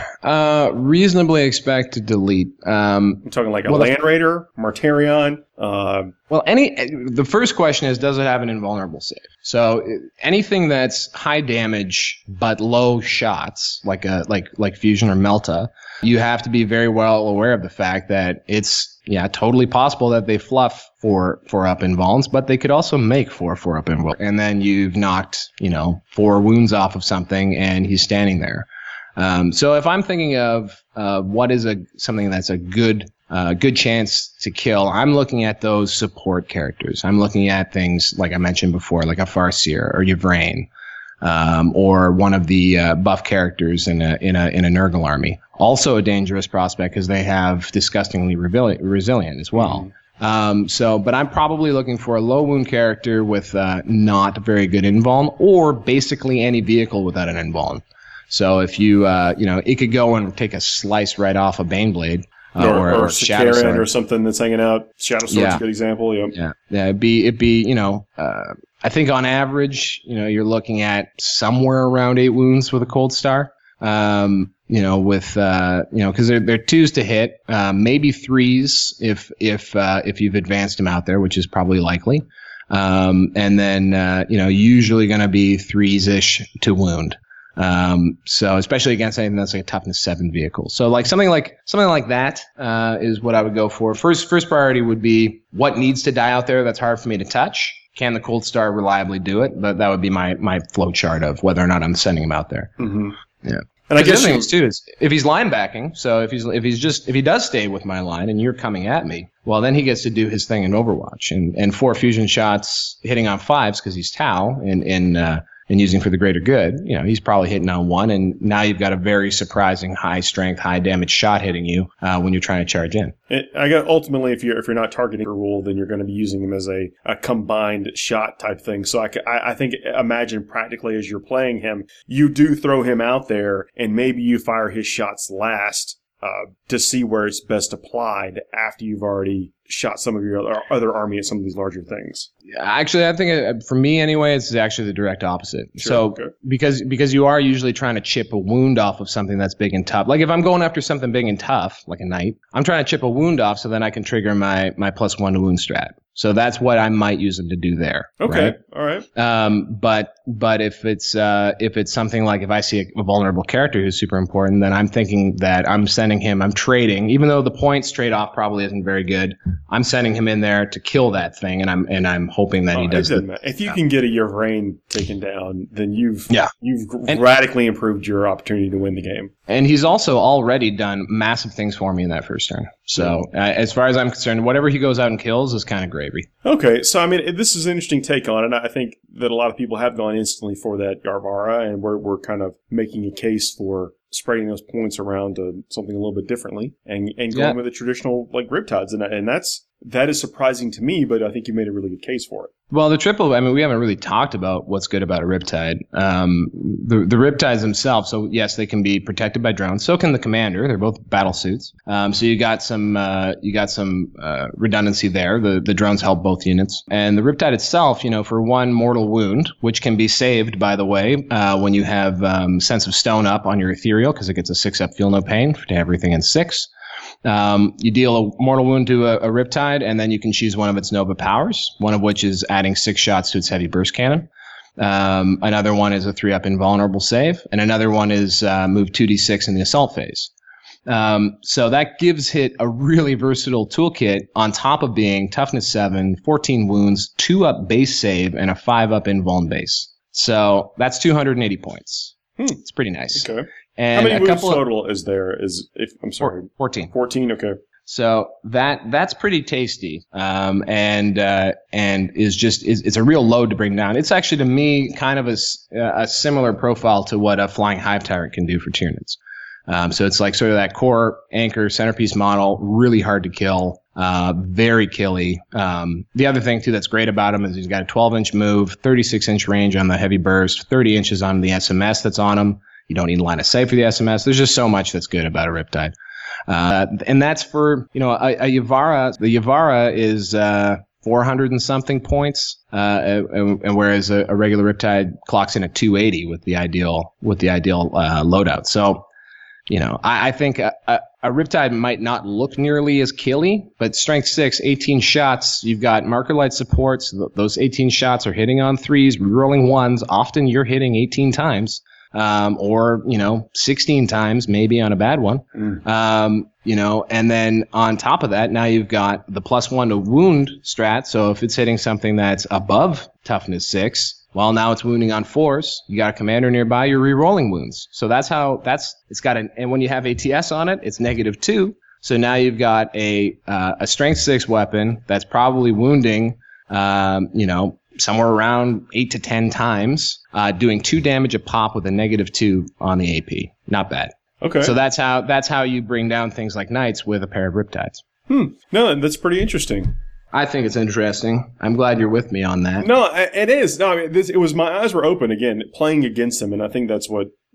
Uh, reasonably expect to delete. Um, I'm talking like a Well, the- Land Raider, Martarion. Uh, Well, any the first question is, does it have an invulnerable save? So uh, anything that's high damage but low shots, like a like like Fusion or Melta, you have to be very well aware of the fact that it's yeah totally possible that they fluff four four up invulns, but they could also make four four up invulns, and then you've knocked you know four wounds off of something, and he's standing there. Um, so if I'm thinking of uh, what is a something that's a good uh, good chance to kill, I'm looking at those support characters. I'm looking at things like I mentioned before, like a Farseer or Yvraine, um, or one of the uh, buff characters in a in a in a Nurgle army. Also a dangerous prospect because they have disgustingly resilient, resilient as well. Um, so, but I'm probably looking for a low wound character with uh, not very good invuln, or basically any vehicle without an invuln. So if you, uh, you know, it could go and take a slice right off a Baneblade uh, or, or, or, or Shadow Sikaran Sword. or something that's hanging out. Shadow Sword's Yeah. a good example. Yep. Yeah, yeah, it'd be, it'd be, you know, uh, I think on average, you know, you're looking at somewhere around eight wounds with a Cold Star. Um, you know, with uh, you know, because they're they're twos to hit, uh, maybe threes if if uh, if you've advanced him out there, which is probably likely. Um, and then uh, you know, usually going to be threes ish to wound. Um, so especially against anything that's like a toughness seven vehicle. So like something like something like that uh, is what I would go for. First first priority would be what needs to die out there that's hard for me to touch. Can the Cold Star reliably do it? But that would be my my flow chart of whether or not I'm sending him out there. Mm-hmm. Yeah. And I guess the other thing is too is if he's linebacking, so if he's if he's just if he does stay with my line and you're coming at me, well then he gets to do his thing in Overwatch and and four fusion shots hitting on fives because he's Tau and in uh, and using for the greater good. You know, he's probably hitting on one, and now you've got a very surprising high strength, high damage shot hitting you uh, when you're trying to charge in. It, I got ultimately, if you're if you're not targeting a rule, then you're going to be using him as a, a combined shot type thing. So I, I, I think imagine practically as you're playing him, you do throw him out there, and maybe you fire his shots last uh, to see where it's best applied after you've already shot some of your other, other army at some of these larger things. Actually, I think uh, for me anyway, it's actually the direct opposite. Sure, so okay. because because you are usually trying to chip a wound off of something that's big and tough. Like if I'm going after something big and tough, like a knight, I'm trying to chip a wound off so then I can trigger my my plus one to wound strat. So that's what I might use them to do there. Okay, right? all right. Um, but but if it's uh, if it's something like if I see a, a vulnerable character who's super important, then I'm thinking that I'm sending him, I'm trading, even though the points trade off probably isn't very good. I'm sending him in there to kill that thing, and I'm and I'm hoping that oh, he does. The, if you yeah. can get a Yvraine taken down, then you've yeah. you've and, radically improved your opportunity to win the game. And he's also already done massive things for me in that first turn. So uh, as far as I'm concerned, whatever he goes out and kills is kind of gravy. Okay, so I mean, this is an interesting take on it. I think that a lot of people have gone instantly for that Yarvara, and we're we're kind of making a case for spreading those points around to something a little bit differently and and going yeah. with the traditional like Riptides, and and that's that is surprising to me, but I think you made a really good case for it. Well, the triple, I mean, we haven't really talked about what's good about a Riptide. Um, the, the Riptides themselves, so yes, they can be protected by drones. So can the Commander. They're both battle suits. Um, so you got some, uh, you got some, uh, redundancy there. The, the drones help both units. And the Riptide itself, you know, for one mortal wound, which can be saved, by the way, uh, when you have, um, Sense of Stone up on your Ethereal, because it gets a six up Feel No Pain to everything in six. Um, you deal a mortal wound to a, a Riptide, and then you can choose one of its Nova powers, one of which is adding six shots to its heavy burst cannon. Um, another one is a three-up invulnerable save, and another one is uh, move two d six in the assault phase. Um, so that gives it a really versatile toolkit on top of being toughness seven, fourteen wounds, two up base save, and a five up invuln base. So that's two hundred eighty points. Hmm. It's pretty nice. Okay. And how many a moves couple total is there? Is if I'm sorry, fourteen. Fourteen. Okay. So that that's pretty tasty, um, and uh, and is just is it's a real load to bring down. It's actually to me kind of a, a similar profile to what a Flying Hive Tyrant can do for Tyranids. Um, so it's like sort of that core anchor centerpiece model, really hard to kill, uh, very killy. Um, the other thing too that's great about him is he's got a twelve inch move, thirty-six inch range on the heavy burst, thirty inches on the S M S that's on him. You don't need line of sight for the S M S. There's just so much that's good about a Riptide. Uh, and that's for, you know, a, a Yvara. The Yvara is uh, four hundred and something points, uh, and, and whereas a, a regular Riptide clocks in at two eighty with the ideal with the ideal uh, loadout. So, you know, I, I think a, a, a Riptide might not look nearly as killy, but strength six, eighteen shots. You've got marker light supports. So those eighteen shots are hitting on threes, rolling ones. Often you're hitting eighteen times. Um, or, you know, sixteen times maybe on a bad one. Mm. Um, you know, and then on top of that, now you've got the plus one to wound strat. So if it's hitting something that's above toughness six, well, now it's wounding on fours. You got a commander nearby, you're re-rolling wounds. So that's how that's, it's got an, and when you have A T S on it, it's negative two. So now you've got a, uh, a strength six weapon that's probably wounding, um, you know, somewhere around eight to ten times, uh, doing two damage a pop with a negative two on the A P. Not bad. Okay. So that's how that's how you bring down things like Knights with a pair of Riptides. Hmm. No, that's pretty interesting. I think it's interesting. I'm glad you're with me on that. No, it is. No, I mean, this, it was my eyes were open again playing against him, and I think that's what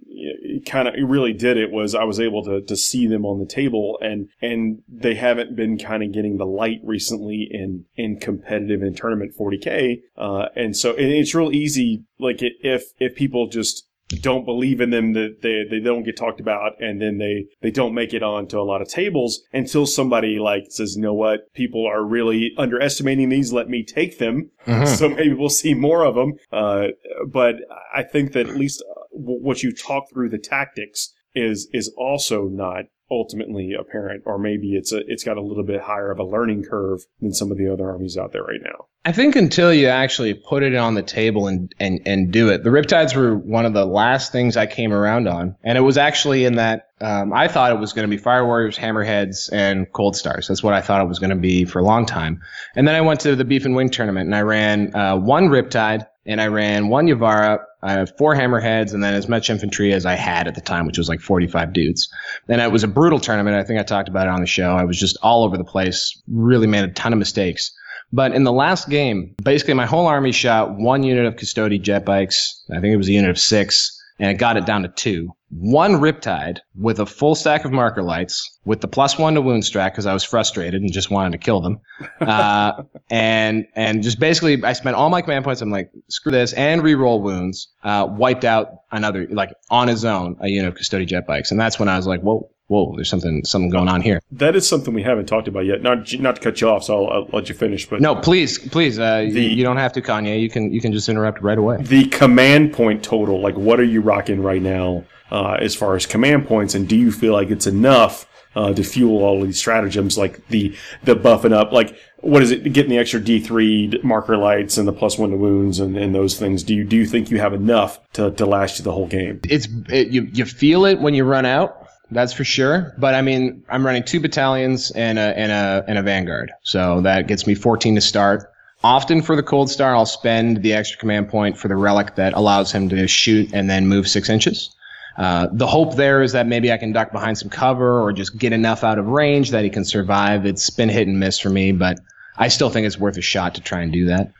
kind of really did it was I was able to to see them on the table, and and they haven't been kind of getting the light recently in in competitive and tournament forty K, uh, and so and it's real easy. Like it, if if people just don't believe in them, that they they don't get talked about, and then they they don't make it on to a lot of tables until somebody like says, you know what, people are really underestimating these, let me take them. Mm-hmm. So maybe we'll see more of them. Uh, but I think that at least what you talk through the tactics is is also not ultimately apparent, or maybe it's a it's got a little bit higher of a learning curve than some of the other armies out there right now. I think until you actually put it on the table and, and, and do it. The Riptides were one of the last things I came around on. And it was actually in that um, I thought it was going to be Fire Warriors, Hammerheads, and Cold Stars. That's what I thought it was going to be for a long time. And then I went to the Beef and Wing tournament, and I ran uh, one Riptide, and I ran one Yavara, I have four Hammerheads, and then as much infantry as I had at the time, which was like forty-five dudes. Then it was a brutal tournament. I think I talked about it on the show. I was just all over the place, really made a ton of mistakes. But in the last game, basically my whole army shot one unit of Custodi jet bikes. I think it was a unit of six, and it got it down to two. One Riptide with a full stack of marker lights with the plus one to wound strat because I was frustrated and just wanted to kill them. Uh, and and just basically I spent all my command points. I'm like, screw this, and reroll wounds. Uh, wiped out another, like on his own, a unit of Custodi jet bikes. And that's when I was like, whoa. Whoa, there's something something going on here. That is something we haven't talked about yet. Not not to cut you off, so I'll, I'll let you finish. But no, please, please, uh, the, you don't have to, Kanye. You can you can just interrupt right away. The command point total, like what are you rocking right now uh, as far as command points, and do you feel like it's enough uh, to fuel all of these stratagems, like the the buffing up, like what is it, getting the extra D three marker lights and the plus one to wounds and, and those things? Do you do you think you have enough to, to last you the whole game? It's it, you you feel it when you run out. That's for sure. But I mean, I'm running two battalions and a, and a, and a vanguard. So that gets me fourteen to start. Often for the Cold Star, I'll spend the extra command point for the relic that allows him to shoot and then move six inches. Uh, the hope there is that maybe I can duck behind some cover or just get enough out of range that he can survive. It's been hit and miss for me, but I still think it's worth a shot to try and do that.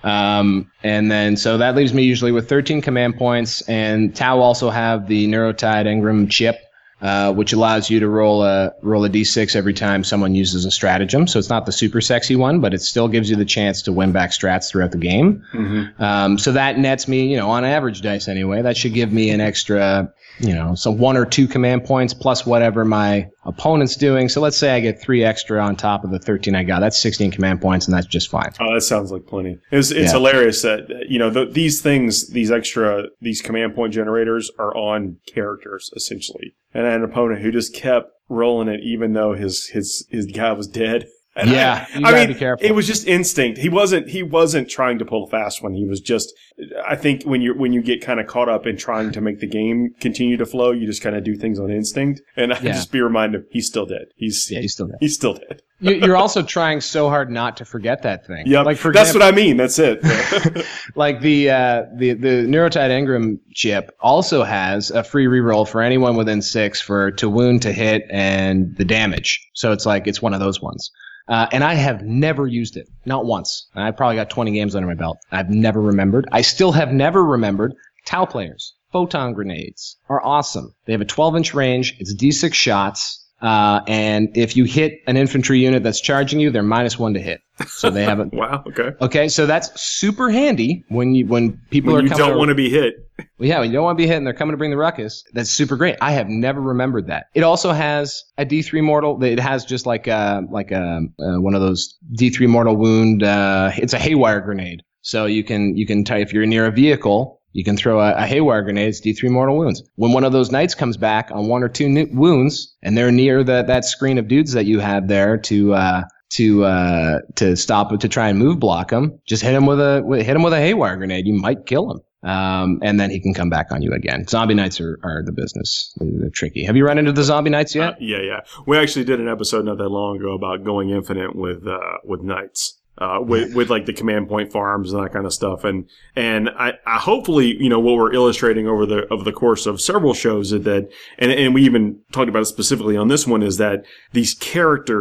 Um, and then, so that leaves me usually with thirteen command points, and Tau also have the Neurotide Engram chip. Uh, which allows you to roll a roll a d six every time someone uses a stratagem. So it's not the super sexy one, but it still gives you the chance to win back strats throughout the game. Mm-hmm. Um, so that nets me, you know, on average dice anyway, that should give me an extra, you know, so one or two command points plus whatever my opponent's doing. So let's say I get three extra on top of the thirteen I got. That's sixteen command points, and that's just fine. Oh, that sounds like plenty. It's, it's yeah. hilarious that, you know, the, these things, these extra, these command point generators are on characters, essentially. And I had an opponent who just kept rolling it even though his his his guy was dead. And yeah, I, I mean, it was just instinct. He wasn't he wasn't trying to pull a fast one. He was just, I think when you when you get kind of caught up in trying to make the game continue to flow, you just kind of do things on instinct. And I yeah. just be reminded, he's still dead. He's yeah, he's still dead. He's still dead. You're also trying so hard not to forget that thing. Yeah, like that's example, what I mean. That's it. Like the uh, the the Neurotide Engram chip also has a free reroll for anyone within six for to wound, to hit, and the damage. So it's like it's one of those ones. Uh, and I have never used it, not once. I probably got twenty games under my belt. I've never remembered. I still have never remembered. Tau players, photon grenades are awesome. They have a twelve inch range. It's d six shots. Uh, and if you hit an infantry unit that's charging you, they're minus one to hit. So they have a wow. Okay. Okay. So that's super handy when you when people when are you coming. You don't want to be hit. Well, yeah, when you don't want to be hit and they're coming to bring the ruckus. That's super great. I have never remembered that. It also has a D three mortal. It has just like a like a uh, one of those D three mortal wound. Uh, it's a haywire grenade. So you can you can t- if you're near a vehicle. You can throw a, a haywire grenade, it's D three mortal wounds. When one of those knights comes back on one or two n- wounds, and they're near the, that screen of dudes that you have there to uh, to uh, to stop to try and move block them, just hit him with a hit him with a haywire grenade. You might kill him, um, and then he can come back on you again. Zombie knights are, are the business. They're, they're tricky. Have you run into the zombie knights yet? Uh, yeah, yeah. We actually did an episode not that long ago about going infinite with uh, with knights. Uh, with, with like the command point farms and that kind of stuff. And, and I, I hopefully, you know, what we're illustrating over the, over the course of several shows is that, and, and we even talked about it specifically on this one, is that these characters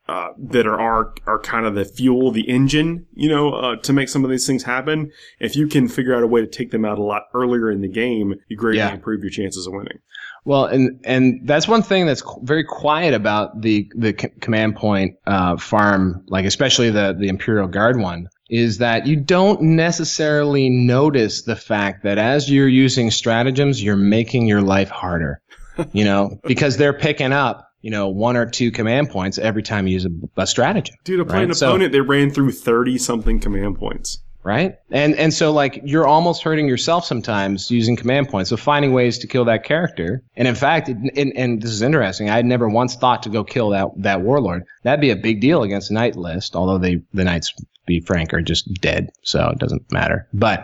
uh, that are, are are kind of the fuel, the engine, you know, uh, to make some of these things happen. If you can figure out a way to take them out a lot earlier in the game, you greatly yeah. improve your chances of winning. Well, and and that's one thing that's very quiet about the the c- command point uh, farm, like especially the the Imperial Guard one, is that you don't necessarily notice the fact that as you're using stratagems, you're making your life harder, you know, because they're picking up, you know, one or two command points every time you use a, a stratagem. Dude, I played right? an opponent so, that ran through thirty something command points. Right? And and so like you're almost hurting yourself sometimes using command points. So finding ways to kill that character. And in fact, it, and, and this is interesting, I had never once thought to go kill that that warlord. That'd be a big deal against a knight list, although they the knights, to be frank, are just dead, so it doesn't matter. But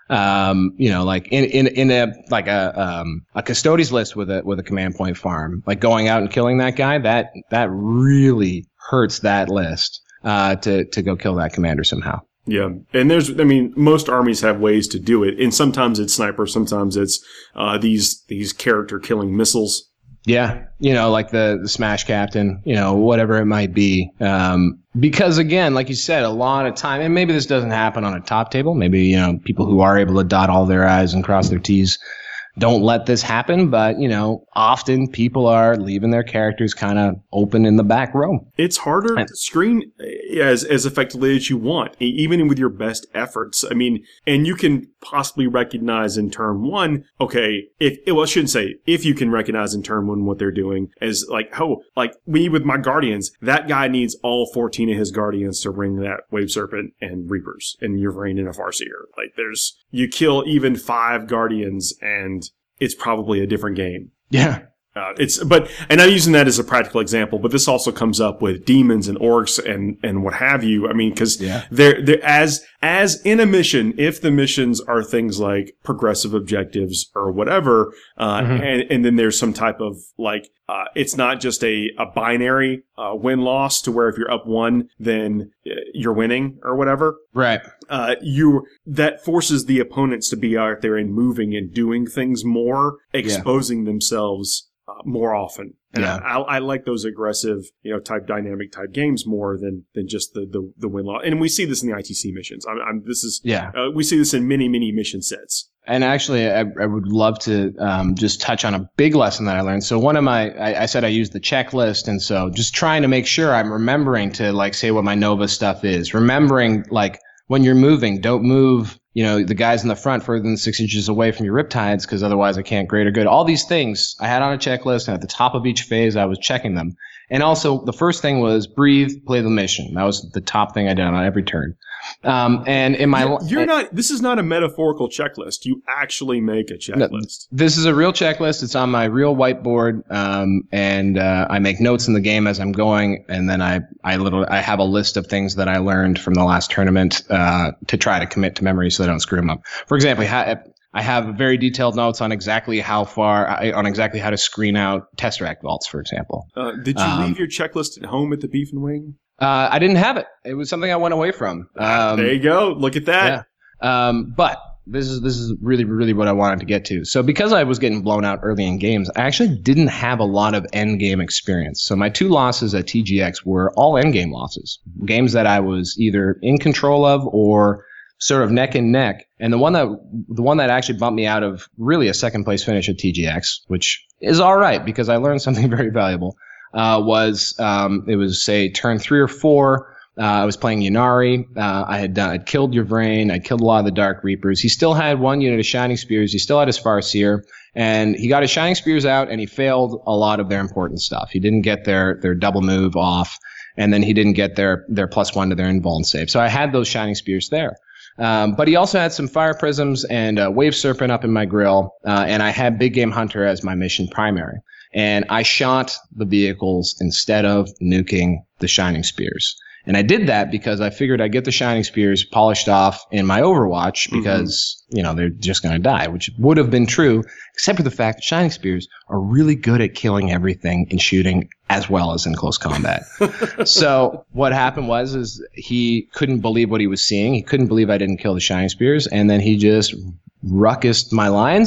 um, you know, like in in in a like a um a custodies list with a with a command point farm, like going out and killing that guy, that that really hurts that list uh to to go kill that commander somehow. Yeah, and there's, I mean, most armies have ways to do it, and sometimes it's sniper, sometimes it's uh, these these character-killing missiles. Yeah, you know, like the, the Smash Captain, you know, whatever it might be. Um, because, again, like you said, a lot of time, and maybe this doesn't happen on a top table. Maybe, you know, people who are able to dot all their I's and cross their T's don't let this happen, but, you know, often people are leaving their characters kind of open in the back row. It's harder to screen as as effectively as you want, even with your best efforts. I mean, and you can possibly recognize in turn one, okay, if, well, I shouldn't say, if you can recognize in turn one what they're doing as like, oh, like me with my Guardians, that guy needs all fourteen of his Guardians to ring that Wave Serpent and Reapers, and you're raining a Farseer. Like, there's, you kill even five Guardians and it's probably a different game. Yeah. Uh, it's but and I'm using that as a practical example, but this also comes up with demons and orcs and and what have you. I mean, because yeah. they're they're as as in a mission, if the missions are things like progressive objectives or whatever, uh, mm-hmm. and and then there's some type of like uh, it's not just a a binary uh, win loss to where if you're up one, then you're winning or whatever. Right. Uh, you that forces the opponents to be out there and moving and doing things more, exposing yeah. themselves. Uh, more often. And yeah. I, I like those aggressive, you know, type dynamic type games more than than just the the, the win loss. And we see this in the I T C missions. I'm, I'm this is yeah. Uh, we see this in many many mission sets. And actually, I, I would love to um, just touch on a big lesson that I learned. So one of my, I, I said I used the checklist, and so just trying to make sure I'm remembering to like say what my Nova stuff is. Remembering like when you're moving, don't move. You know, the guys in the front further than six inches away from your riptides because otherwise I can't great or good. All these things I had on a checklist, and at the top of each phase I was checking them. And also the first thing was breathe, play the mission. That was the top thing I did on every turn. Um, and in my you're, you're not. This is not a metaphorical checklist. You actually make a checklist. No, this is a real checklist. It's on my real whiteboard, um, and uh, I make notes in the game as I'm going, and then I I little I have a list of things that I learned from the last tournament uh, to try to commit to memory so I don't screw them up. For example, I have very detailed notes on exactly how far on exactly how to screen out Tesseract vaults, for example. Uh, did you um, leave your checklist at home at the Beef and Wing? Uh, I didn't have it. It was something I went away from. Um, there you go. Look at that. Yeah. Um, but this is this is really, really what I wanted to get to. So because I was getting blown out early in games, I actually didn't have a lot of end game experience. So my two losses at T G X were all end game losses, games that I was either in control of or sort of neck and neck. And the one that the one that actually bumped me out of really a second place finish at T G X, which is all right because I learned something very valuable. Uh, was um, it was say turn three or four. Uh, I was playing Ynnari. Uh, I had done, I'd killed Yvraine. I'd killed a lot of the Dark Reapers. He still had one unit of Shining Spears. He still had his Farseer, and he got his Shining Spears out, and he failed a lot of their important stuff. He didn't get their their double move off, and then he didn't get their their plus one to their invuln save. So I had those Shining Spears there. Um, but he also had some Fire Prisms and uh, Wave Serpent up in my grill, uh, and I had Big Game Hunter as my mission primary. And I shot the vehicles instead of nuking the Shining Spears. And I did that because I figured I'd get the Shining Spears polished off in my Overwatch because, mm-hmm. you know, they're just going to die, which would have been true, except for the fact that Shining Spears are really good at killing everything and shooting as well as in close combat. So what happened was is he couldn't believe what he was seeing. He couldn't believe I didn't kill the Shining Spears. And then he just ruckused my lines.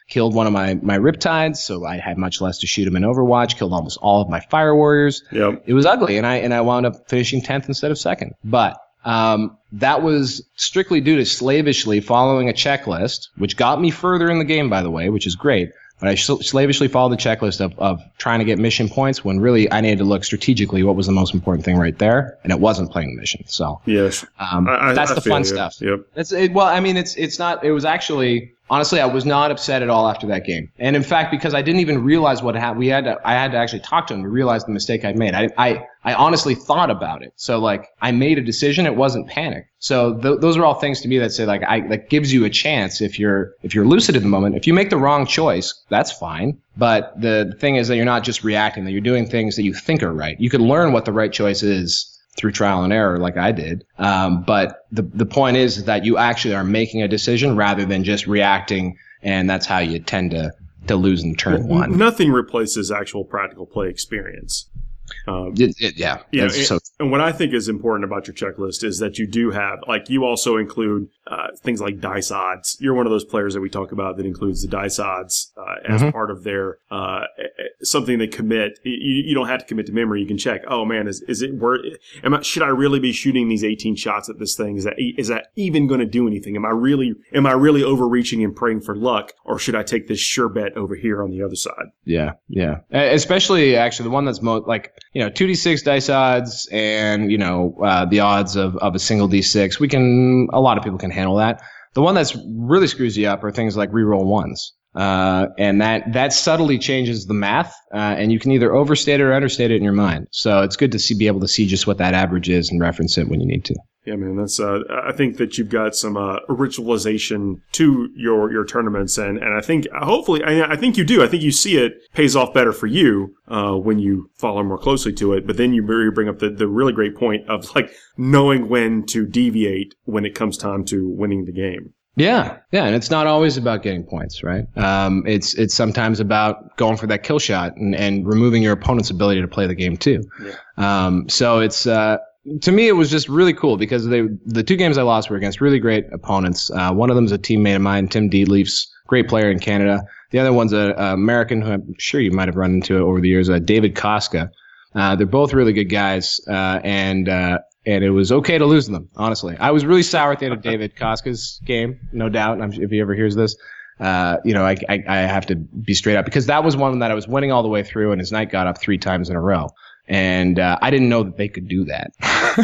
killed one of my, my Riptides, so I had much less to shoot him in Overwatch, killed almost all of my Fire Warriors. Yep. It was ugly, and I and I wound up finishing tenth instead of second. But um, that was strictly due to slavishly following a checklist, which got me further in the game, by the way, which is great. But I slavishly followed the checklist of, of trying to get mission points when really I needed to look strategically what was the most important thing right there, and it wasn't playing the mission. So yes, um, I, that's I the feel fun you. stuff. Yep. It's it, well, I mean, it's it's not. It was actually honestly, I was not upset at all after that game, and in fact, because I didn't even realize what happened, we had to, I had to actually talk to him to realize the mistake I'd made. I I I honestly thought about it, so like I made a decision. It wasn't panic. So th- those are all things to me that say like I that gives you a chance if you're if you're lucid in the moment. If you make the wrong choice, that's fine. But the, the thing is that you're not just reacting; that you're doing things that you think are right. You can learn what the right choice is through trial and error, like I did. Um, but the the point is that you actually are making a decision rather than just reacting, and that's how you tend to to lose in turn well, one. Nothing replaces actual practical play experience. Um, It, it, yeah, you know, that's so and what I think is important about your checklist is that you do have, like, you also include uh, things like dice odds. You're one of those players that we talk about that includes the dice odds uh, as Mhm. part of their uh, something they commit. You, you don't have to commit to memory. You can check. Oh man, is is it worth? Am I, should I really be shooting these eighteen shots at this thing? Is that is that even going to do anything? Am I really am I really overreaching and praying for luck, or should I take this sure bet over here on the other side? Yeah, yeah. Uh, Especially, actually, the one that's most like, you know, two d six dice odds and, you know, uh, the odds of, of a single d six. We can, a lot of people can handle that. The one that's really screws you up are things like reroll ones. Uh, and that, that subtly changes the math, uh, and you can either overstate it or understate it in your mind. So it's good to see, be able to see just what that average is and reference it when you need to. Yeah, man, that's. Uh, I think that you've got some uh, ritualization to your, your tournaments, and, and I think hopefully, I, I think you do. I think you see it pays off better for you uh, when you follow more closely to it. But then you bring up the, the really great point of like knowing when to deviate when it comes time to winning the game. Yeah, yeah, and it's not always about getting points, right? Um, it's it's sometimes about going for that kill shot and, and removing your opponent's ability to play the game too. Yeah. Um, so it's. Uh, To me, it was just really cool because they the two games I lost were against really great opponents. Uh, one of them is a teammate of mine, Tim Dietlief's, great player in Canada. The other one's an American who I'm sure you might have run into over the years, uh, David Koska. Uh, they're both really good guys, uh, and uh, and it was okay to lose them, honestly. I was really sour at the end of David Koska's game, no doubt, I'm, if he ever hears this. Uh, you know, I, I, I have to be straight up because that was one that I was winning all the way through, and his knight got up three times in a row. And uh, I didn't know that they could do that.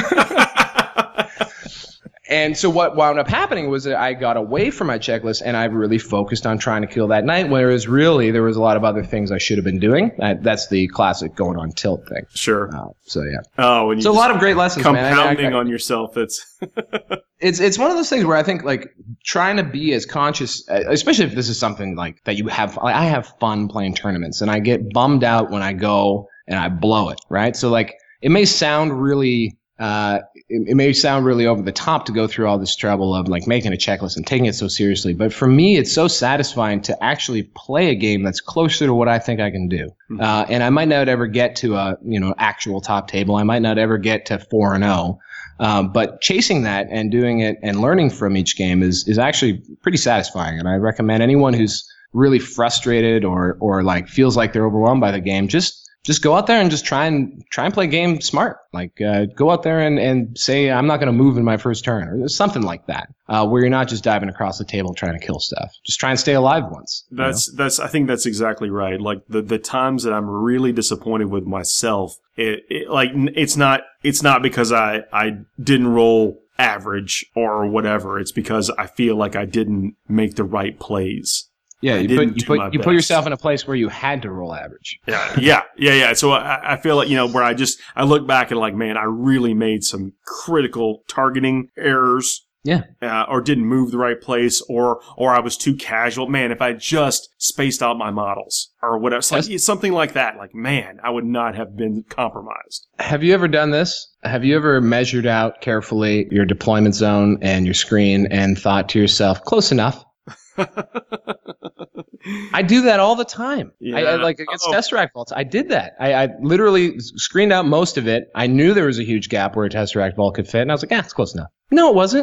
And so what wound up happening was that I got away from my checklist and I really focused on trying to kill that knight, whereas really there was a lot of other things I should have been doing. That, that's the classic going on tilt thing. Sure. Uh, so, yeah. Oh, when you so a lot of great lessons, compounding man. I, I, I, on yourself. It's it's it's one of those things where I think like trying to be as conscious, especially if this is something like that you have. Like, I have fun playing tournaments and I get bummed out when I go and I blow it, right? So like it may sound really uh it, it may sound really over the top to go through all this trouble of like making a checklist and taking it so seriously, but for me it's so satisfying to actually play a game that's closer to what I think I can do. Mm-hmm. Uh and I might not ever get to a, you know, actual top table. I might not ever get to four and oh. Um, but chasing that and doing it and learning from each game is is actually pretty satisfying, and I recommend anyone who's really frustrated or or like feels like they're overwhelmed by the game, just Just go out there and just try and try and play a game smart. Like uh, go out there and, and say, I'm not going to move in my first turn or something like that, uh, where you're not just diving across the table trying to kill stuff. Just try and stay alive once. That's know? that's. I think that's exactly right. Like the, the times that I'm really disappointed with myself, it, it like it's not it's not because I I didn't roll average or whatever. It's because I feel like I didn't make the right plays. Yeah, you put you put you put yourself in a place where you had to roll average. Yeah, yeah, yeah, yeah. So I, I feel like, you know, where I just I look back and like, man, I really made some critical targeting errors. Yeah, uh, or didn't move the right place, or or I was too casual. Man, if I just spaced out my models or whatever, it's like, something like that. Like, man, I would not have been compromised. Have you ever done this? Have you ever measured out carefully your deployment zone and your screen and thought to yourself, close enough? I do that all the time. Yeah. I, I like against Uh-oh. Tesseract vaults. I did that. I, I literally screened out most of it. I knew there was a huge gap where a Tesseract vault could fit, and I was like, "Yeah, it's close enough." No, it wasn't.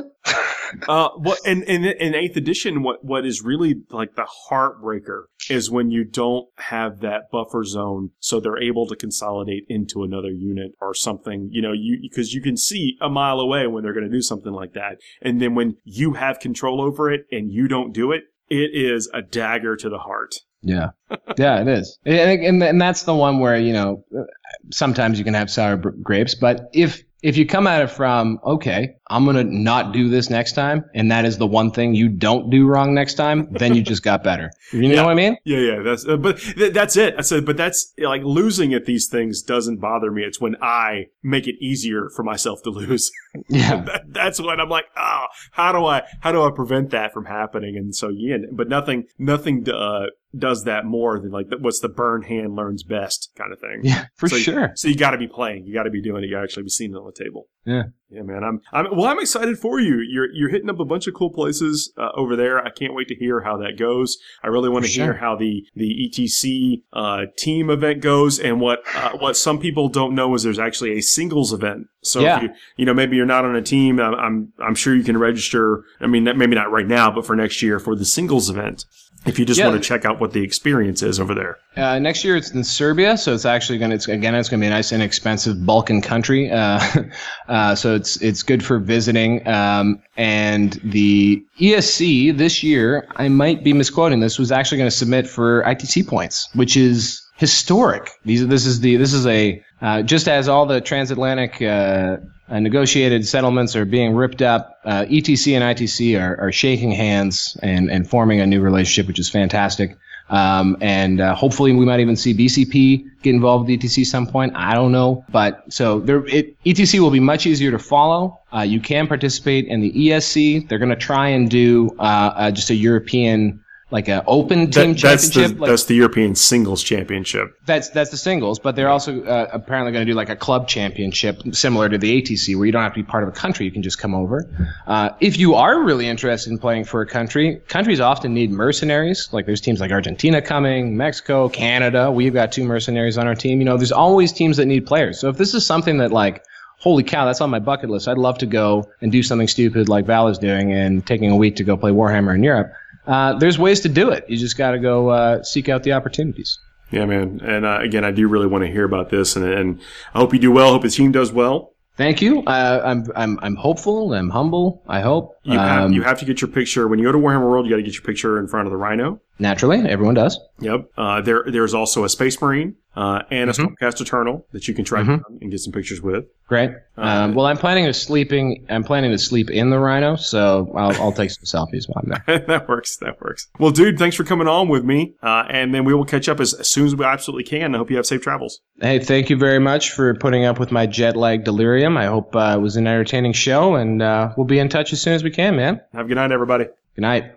Uh, what and in, in eighth edition, what what is really like the heartbreaker is when you don't have that buffer zone, so they're able to consolidate into another unit or something. You know, you because you can see a mile away when they're going to do something like that, and then when you have control over it and you don't do it, it is a dagger to the heart. Yeah, yeah, it is, and, and and that's the one where you know sometimes you can have sour grapes, but if if you come at it from, okay, I'm going to not do this next time, and that is the one thing you don't do wrong next time, then you just got better. You know yeah. what I mean? Yeah, yeah. That's uh, but th- that's it. I said, but that's like losing at these things doesn't bother me. It's when I make it easier for myself to lose. Yeah, that, that's when I'm like, oh, how do I how do I prevent that from happening? And so yeah, but nothing nothing uh, does that more than like what's the burn hand learns best kind of thing. Yeah, for so sure. You, so you got to be playing. You got to be doing it. You got to actually be seeing it on the table. Yeah. Yeah, man. I'm, I'm, well, I'm excited for you. You're, you're hitting up a bunch of cool places uh, over there. I can't wait to hear how that goes. I really want to sure. hear how the, the E T C uh, team event goes, and what, uh, what some people don't know is there's actually a singles event. So, yeah. if you, you know, maybe you're not on a team. I'm, I'm, I'm sure you can register. I mean, maybe not right now, but for next year for the singles event. If you just yeah. want to check out what the experience is over there. Uh, next year it's in Serbia, so it's actually going to, it's, again, it's going to be a nice inexpensive Balkan country. Uh, uh, so it's it's good for visiting. Um, and the E S C this year, I might be misquoting this, was actually going to submit for I T C points, which is historic. These this is the this is a uh, just as all the transatlantic uh, uh, negotiated settlements are being ripped up, uh, E T C and I T C are, are shaking hands and and forming a new relationship, which is fantastic. Um, and uh, hopefully we might even see B C P get involved with E T C some point. I don't know, but so there, it, E T C will be much easier to follow. Uh, you can participate in the E S C. They're going to try and do uh, uh, just a European. Like an open team that, that's championship. The, like, that's the European Singles Championship. That's that's the singles, but they're also uh, apparently going to do like a club championship similar to the A T C, where you don't have to be part of a country; you can just come over. Uh, if you are really interested in playing for a country, countries often need mercenaries. Like there's teams like Argentina coming, Mexico, Canada. We've got two mercenaries on our team. You know, there's always teams that need players. So if this is something that like, holy cow, that's on my bucket list. I'd love to go and do something stupid like Val is doing and taking a week to go play Warhammer in Europe. Uh, there's ways to do it. You just got to go uh, seek out the opportunities. Yeah, man. And uh, again, I do really want to hear about this, and, and I hope you do well. I hope the team does well. Thank you. Uh, I'm I'm I'm hopeful. I'm humble. I hope you have um, you have to get your picture when you go to Warhammer World. You got to get your picture in front of the Rhino. Naturally, everyone does. Yep. Uh, there there's also a Space Marine uh, and a mm-hmm. Stormcast Eternal that you can track mm-hmm. down and get some pictures with. Great. Uh, Um, well, I'm planning to sleeping. I'm planning to sleep in the Rhino, so I'll, I'll take some selfies while I'm there. That works. That works. Well, dude, thanks for coming on with me, uh, and then we will catch up as, as soon as we absolutely can. I hope you have safe travels. Hey, thank you very much for putting up with my jet lag delirium. I hope uh, it was an entertaining show, and uh, we'll be in touch as soon as we can, man. Have a good night, everybody. Good night.